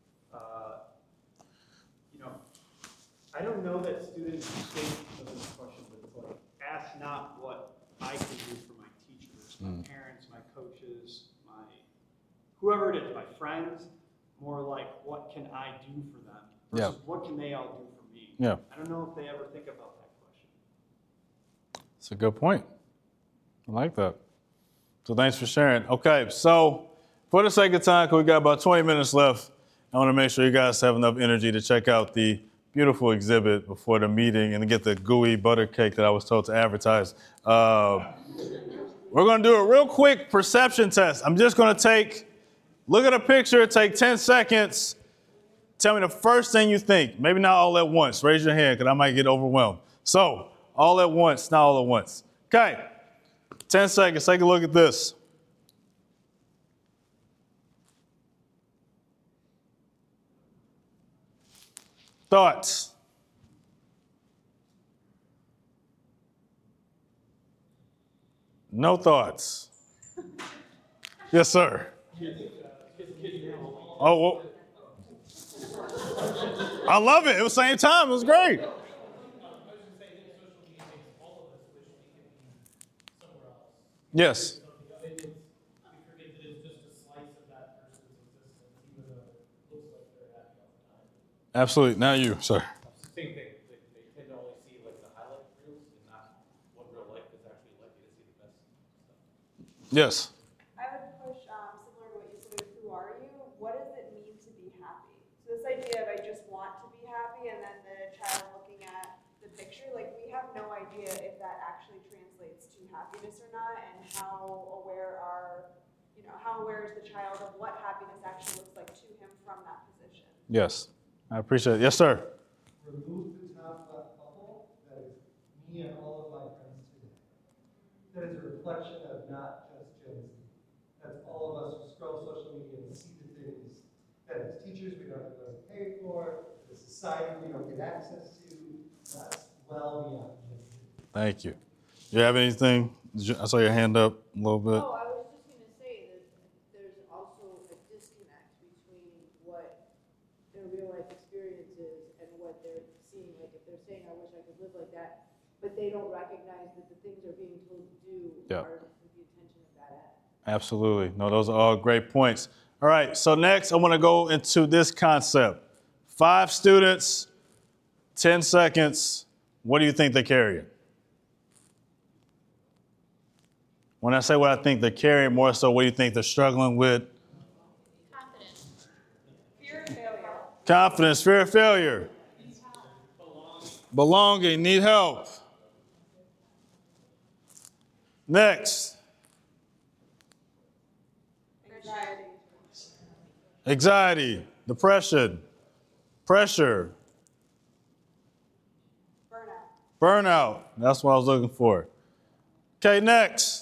You know, I don't know that students think of this question, but like, ask not what I can do for my teachers, my parents, my coaches, my whoever it is, my friends, more like what can I do for them versus what can they all do for me. Yeah. I don't know if they ever think about that question. That's a good point. I like that. So thanks for sharing. Okay, so for the sake of time, because we got about 20 minutes left, I want to make sure you guys have enough energy to check out the beautiful exhibit before the meeting and to get the gooey butter cake that I was told to advertise. We're going to do a real quick perception test. I'm just going to look at a picture, take 10 seconds. Tell me the first thing you think. Maybe not all at once. Raise your hand because I might get overwhelmed. So, all at once, not all at once. Okay, 10 seconds. Take a look at this. Thoughts? No thoughts. Yes, sir. Oh, well. I love it. It was the same time. It was great. Yes. Absolutely. Now you, sir. Same thing. They tend to only see like the highlight reels and not what real life is actually like. They see the best stuff. Yes. I would push similar to what you said with who are you? What does it mean to be happy? So this idea of I just want to be happy and then the child looking at the picture, like we have no idea if that actually translates to happiness or not and how aware our how aware is the child of what happiness actually looks like to him from that position? Yes, I appreciate it. Yes, sir. Remove the top left bubble, that is me and all of my friends today. That is a reflection of not just Gen Z. That's all of us who scroll social media and see the things that as teachers we don't have to pay for, the society we don't get access to. That's well beyond Gen Z. Thank you. You have anything? I saw your hand up a little bit. Oh, I was just going to say that there's also a disconnect between what their real life experience is and what they're seeing. Like if they're saying, I wish I could live like that, but they don't recognize that the things they're being told to do are with the intention of that end. Absolutely. No, those are all great points. All right, so next I want to go into this concept. 5 students, 10 seconds. What do you think they're carrying? When I say what I think they're carrying, more so what do you think they're struggling with? Confidence. Fear of failure. Confidence, fear of failure. Belonging, need help. Next. Anxiety. Anxiety, depression, pressure. Burnout. Burnout, that's what I was looking for. Okay, next.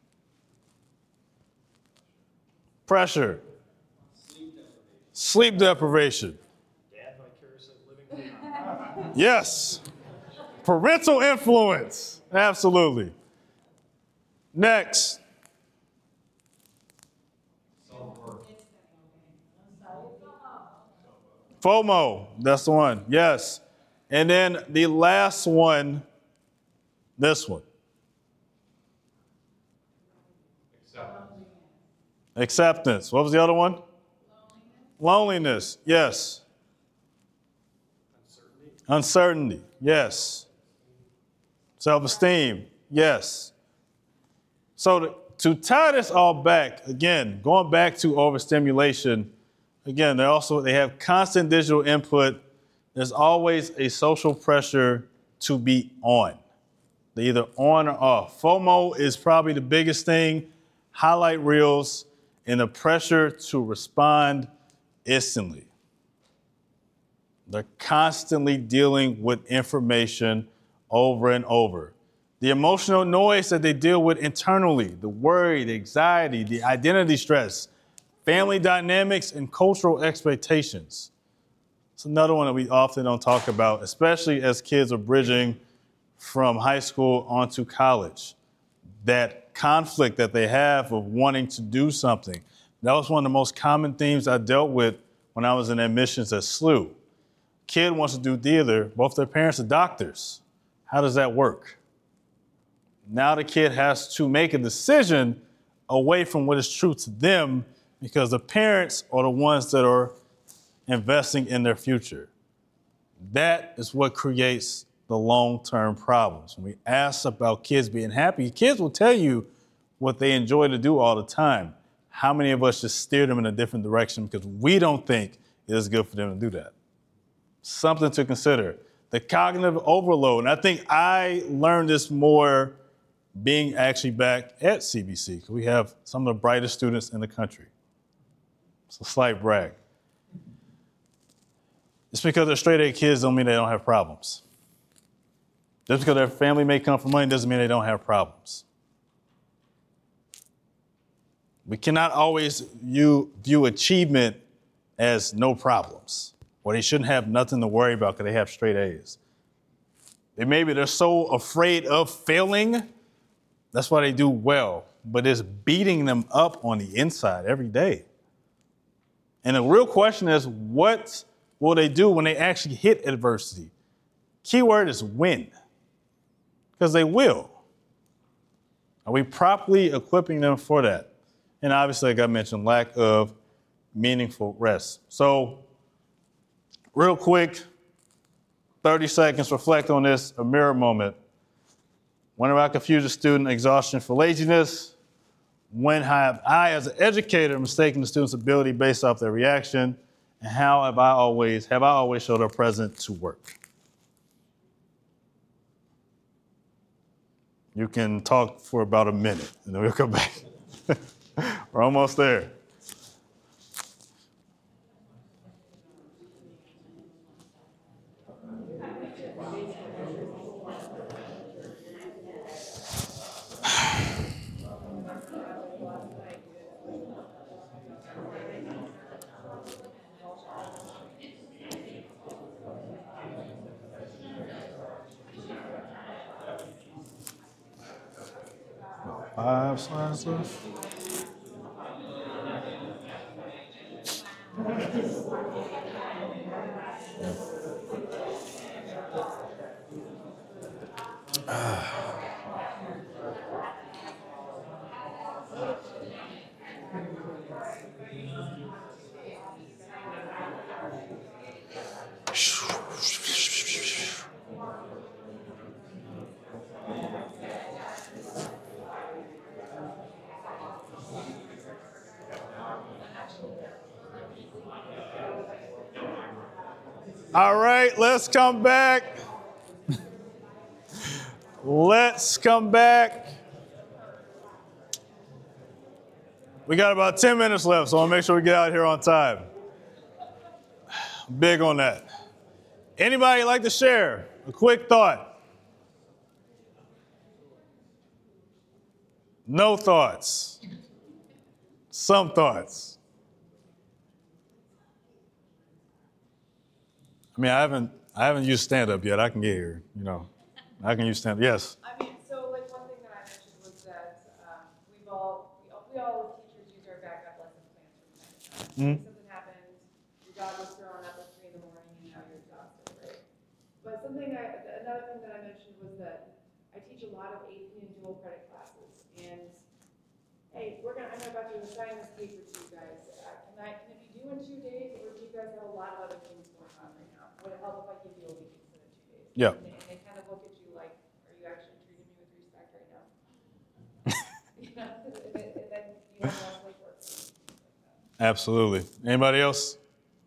Pressure. Sleep deprivation. Dad vicariously living through. Yes. Parental influence. Absolutely. Next. FOMO. That's the one. Yes. And then the last one, this one. Acceptance. What was the other one? Loneliness. Yes. Uncertainty. Yes. Self-esteem. Yes. So to tie this all back, again, going back to overstimulation, again, they have constant digital input. There's always a social pressure to be on. They're either on or off. FOMO is probably the biggest thing. Highlight reels and the pressure to respond instantly. They're constantly dealing with information over and over. The emotional noise that they deal with internally, the worry, the anxiety, the identity stress, family dynamics, and cultural expectations. It's another one that we often don't talk about, especially as kids are bridging from high school onto college. That conflict that they have of wanting to do something. That was one of the most common themes I dealt with when I was in admissions at SLU. Kid wants to do theater, both their parents are doctors. How does that work? Now the kid has to make a decision away from what is true to them because the parents are the ones that are investing in their future. That is what creates the long-term problems. When we ask about kids being happy, kids will tell you what they enjoy to do all the time. How many of us just steer them in a different direction because we don't think it is good for them to do that? Something to consider. The cognitive overload, and I think I learned this more being actually back at CBC, because we have some of the brightest students in the country. It's a slight brag. Just because they're straight A kids don't mean they don't have problems. Just because their family may come from money doesn't mean they don't have problems. We cannot always view achievement as no problems, or they shouldn't have nothing to worry about because they have straight A's. Maybe they're so afraid of failing, that's why they do well, but it's beating them up on the inside every day. And the real question is, what will they do when they actually hit adversity? Keyword is win, because they will. Are we properly equipping them for that? And obviously, like I mentioned, lack of meaningful rest. So real quick, 30 seconds, reflect on this, a mirror moment. When have I confused a student exhaustion for laziness? When have I, as an educator, mistaken the student's ability based off their reaction? And how have I always showed up present to work? You can talk for about a minute, and then we'll come back. We're almost there. Five slides left. All right, let's come back. Let's come back. We got about 10 minutes left, so I'll make sure we get out here on time. Big on that. Anybody like to share a quick thought? No thoughts. Some thoughts. I mean, I haven't used stand-up yet. I can get here, you know. I can use stand-up. Yes. I mean, so like one thing that I mentioned was that we all as teachers use our backup lesson plans from time to time. Mm-hmm. Something happens, your dog was thrown up at 3 in the morning, and now you're exhausted, right? But another thing that I mentioned was that I teach a lot of AP and dual credit classes, and hey, I'm about to assign this paper to you guys. Can it be due in 2 days, or do you guys have a lot of other things going on right now? Would it help if I give you a week instead of 2 days? Yeah. And they kind of look at you like, are you actually treating me with respect right now? You know, and then you have less legwork. Absolutely. Anybody else?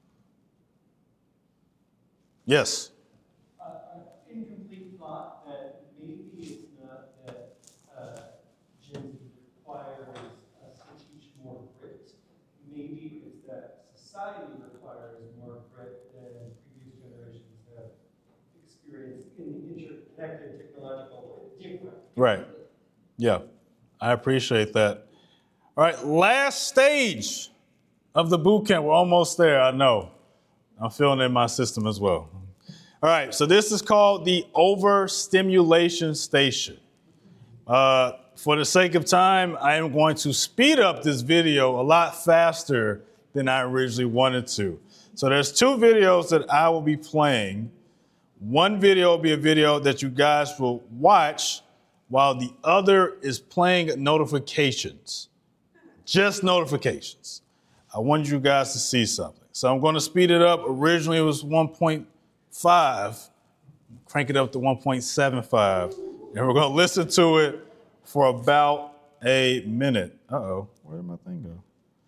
Yes. Incomplete thought that maybe it's not that Gen Z requires us to teach more grit. Maybe it's that society requires more grit than previous generations have experienced in the interconnected technological different. Right. Yeah. I appreciate that. All right. Last stage of the boot camp. We're almost there. I know. I'm feeling it in my system as well. All right. So this is called the overstimulation station. For the sake of time, I am going to speed up this video a lot faster than I originally wanted to. So there's 2 videos that I will be playing. One video will be a video that you guys will watch while the other is playing notifications. Just notifications. I wanted you guys to see something. So I'm going to speed it up. Originally it was 1.5. Crank it up to 1.75. And we're going to listen to it for about a minute. Uh-oh, where did my thing go?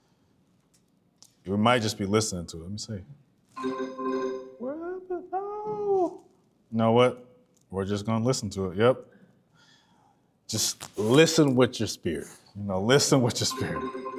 We might just be listening to it. Let me see. Where happened? Oh. You know what? We're just going to listen to it. Yep. Just listen with your spirit. You know, listen with your spirit.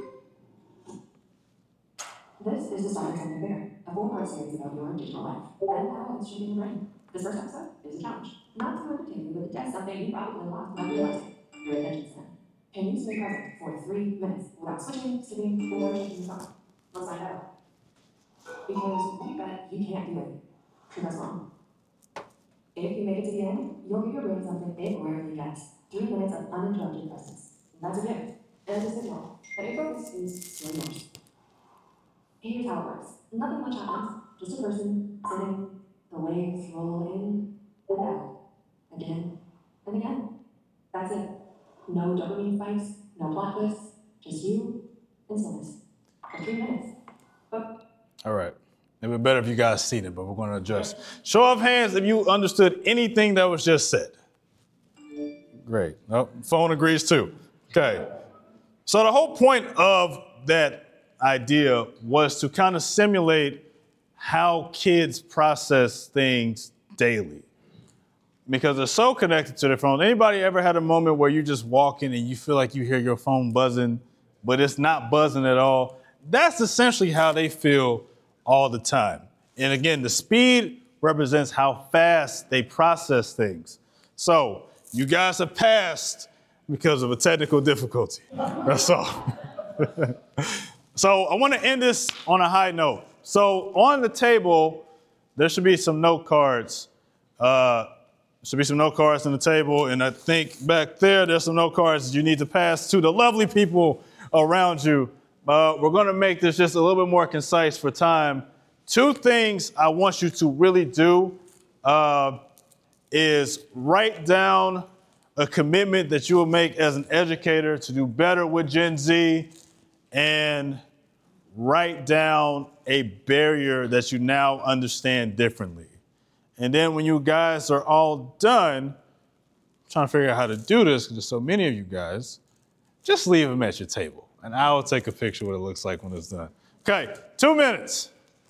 This is the Star Trek Affair, a 4-part series about your digital life and how it's shaping your brain. This first episode is a challenge. Not to overtake you with a text update you probably lost without realizing. Your attention span. Can you stay present for 3 minutes without switching, skipping, or checking your phone? Let's find out. Because we bet you can't do it. That's wrong. If you make it to the end, you'll give your brain something it rarely gets. 3 minutes of uninterrupted presence. That's a gift. And a signal that your focus is still yours. Here's how it works. Nothing much happens. Just a person sitting. The waves roll in and out. Again and again. That's it. No dopamine spikes, no plot twists, just you and stillness. For 3 minutes. All right. It would be better if you guys seen it, but we're going to adjust. Show of hands if you understood anything that was just said. Great. Oh, phone agrees too. Okay. So the whole point of that idea was to kind of simulate how kids process things daily. Because they're so connected to their phone. Anybody ever had a moment where you're just walking and you feel like you hear your phone buzzing but it's not buzzing at all. That's essentially how they feel all the time. And again, the speed represents how fast they process things. So you guys have passed because of a technical difficulty. That's all. So I want to end this on a high note. So on the table, there should be some note cards. Should be some note cards on the table, and I think back there's some note cards you need to pass to the lovely people around you. We're going to make this just a little bit more concise for time. 2 things I want you to really do is write down a commitment that you will make as an educator to do better with Gen Z, and write down a barrier that you now understand differently. And then when you guys are all done, I'm trying to figure out how to do this because there's so many of you guys, just leave them at your table. And I will take a picture of what it looks like when it's done. Okay, 2 minutes.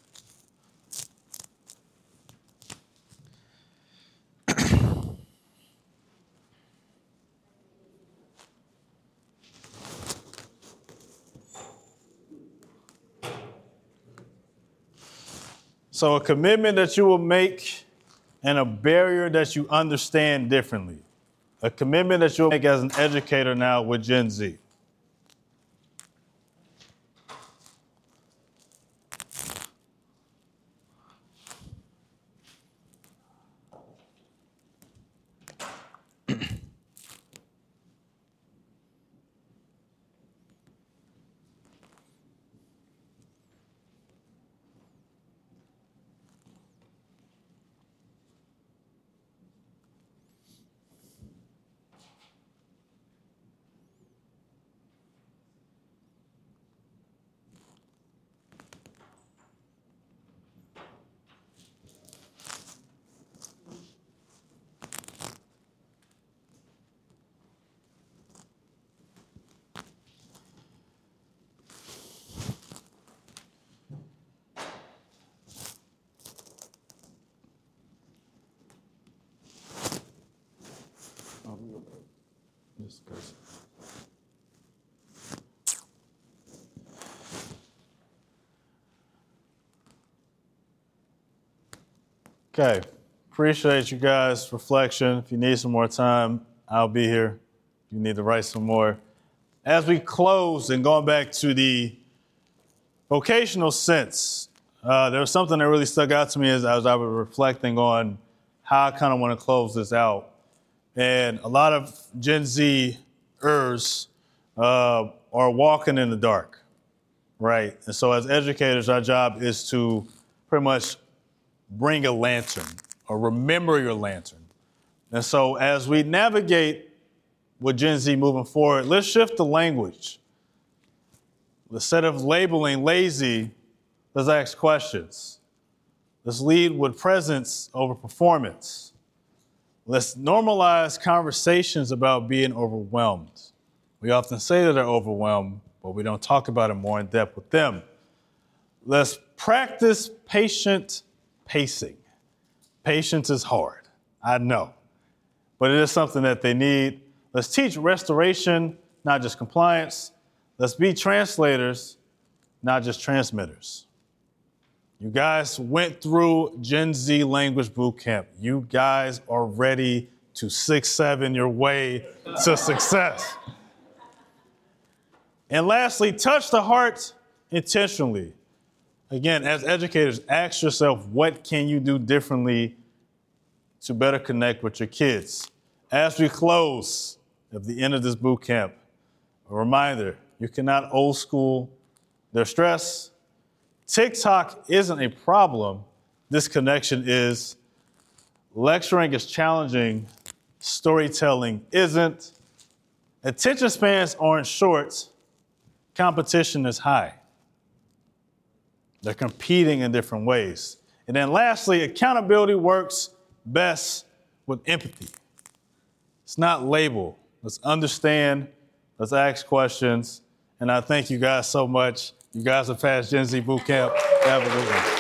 So a commitment that you will make and a barrier that you understand differently. A commitment that you'll make as an educator now with Gen Z. Okay, appreciate you guys' reflection. If you need some more time, I'll be here. If you need to write some more. As we close and going back to the vocational sense, there was something that really stuck out to me as I was reflecting on how I kind of want to close this out. And a lot of Gen Z-ers are walking in the dark, right? And so as educators, our job is to pretty much bring a lantern or remember your lantern. And so as we navigate with Gen Z moving forward, let's shift the language. Instead of labeling lazy, let's ask questions. Let's lead with presence over performance. Let's normalize conversations about being overwhelmed. We often say that they're overwhelmed, but we don't talk about it more in depth with them. Let's practice patient pacing. Patience is hard, I know, but it is something that they need. Let's teach restoration, not just compliance. Let's be translators, not just transmitters. You guys went through Gen Z Language Boot Camp. You guys are ready to 6-7 your way to success. And lastly, touch the heart intentionally. Again, as educators, ask yourself, what can you do differently to better connect with your kids? As we close at the end of this boot camp, a reminder, you cannot old school their stress. TikTok isn't a problem. Disconnection is. Lecturing is challenging. Storytelling isn't. Attention spans aren't short. Competition is high. They're competing in different ways. And then lastly, accountability works best with empathy. It's not label. Let's understand. Let's ask questions. And I thank you guys so much. You guys have passed Gen Z Boot Camp. Have a good one.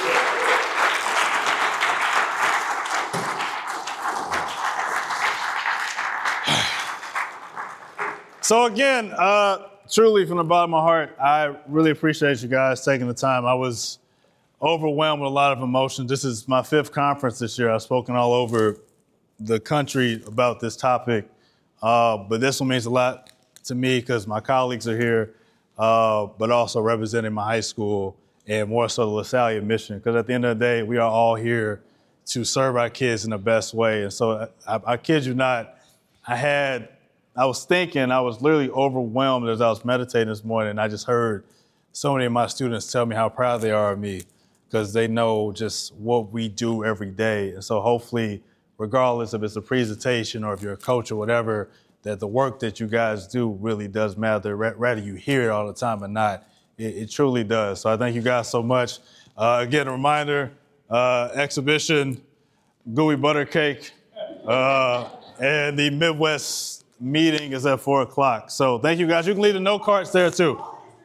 So again, truly, from the bottom of my heart, I really appreciate you guys taking the time. I was overwhelmed with a lot of emotion. This is my 5th conference this year. I've spoken all over the country about this topic, but this one means a lot to me because my colleagues are here, but also representing my high school and more so the LaSalle mission, because at the end of the day, we are all here to serve our kids in the best way. And so I kid you not, I was literally overwhelmed as I was meditating this morning, and I just heard so many of my students tell me how proud they are of me because they know just what we do every day. And so hopefully, regardless if it's a presentation or if you're a coach or whatever, that the work that you guys do really does matter, rather you hear it all the time or not. It truly does. So I thank you guys so much. Again, a reminder, exhibition, gooey butter cake, and the Midwest meeting is at 4 o'clock. So thank you guys. You can leave the note cards there too.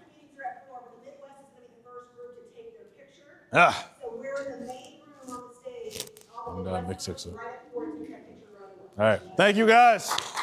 Ah. So we're in the main room on the stage. I'm done. Big 6. All right. Thank you guys.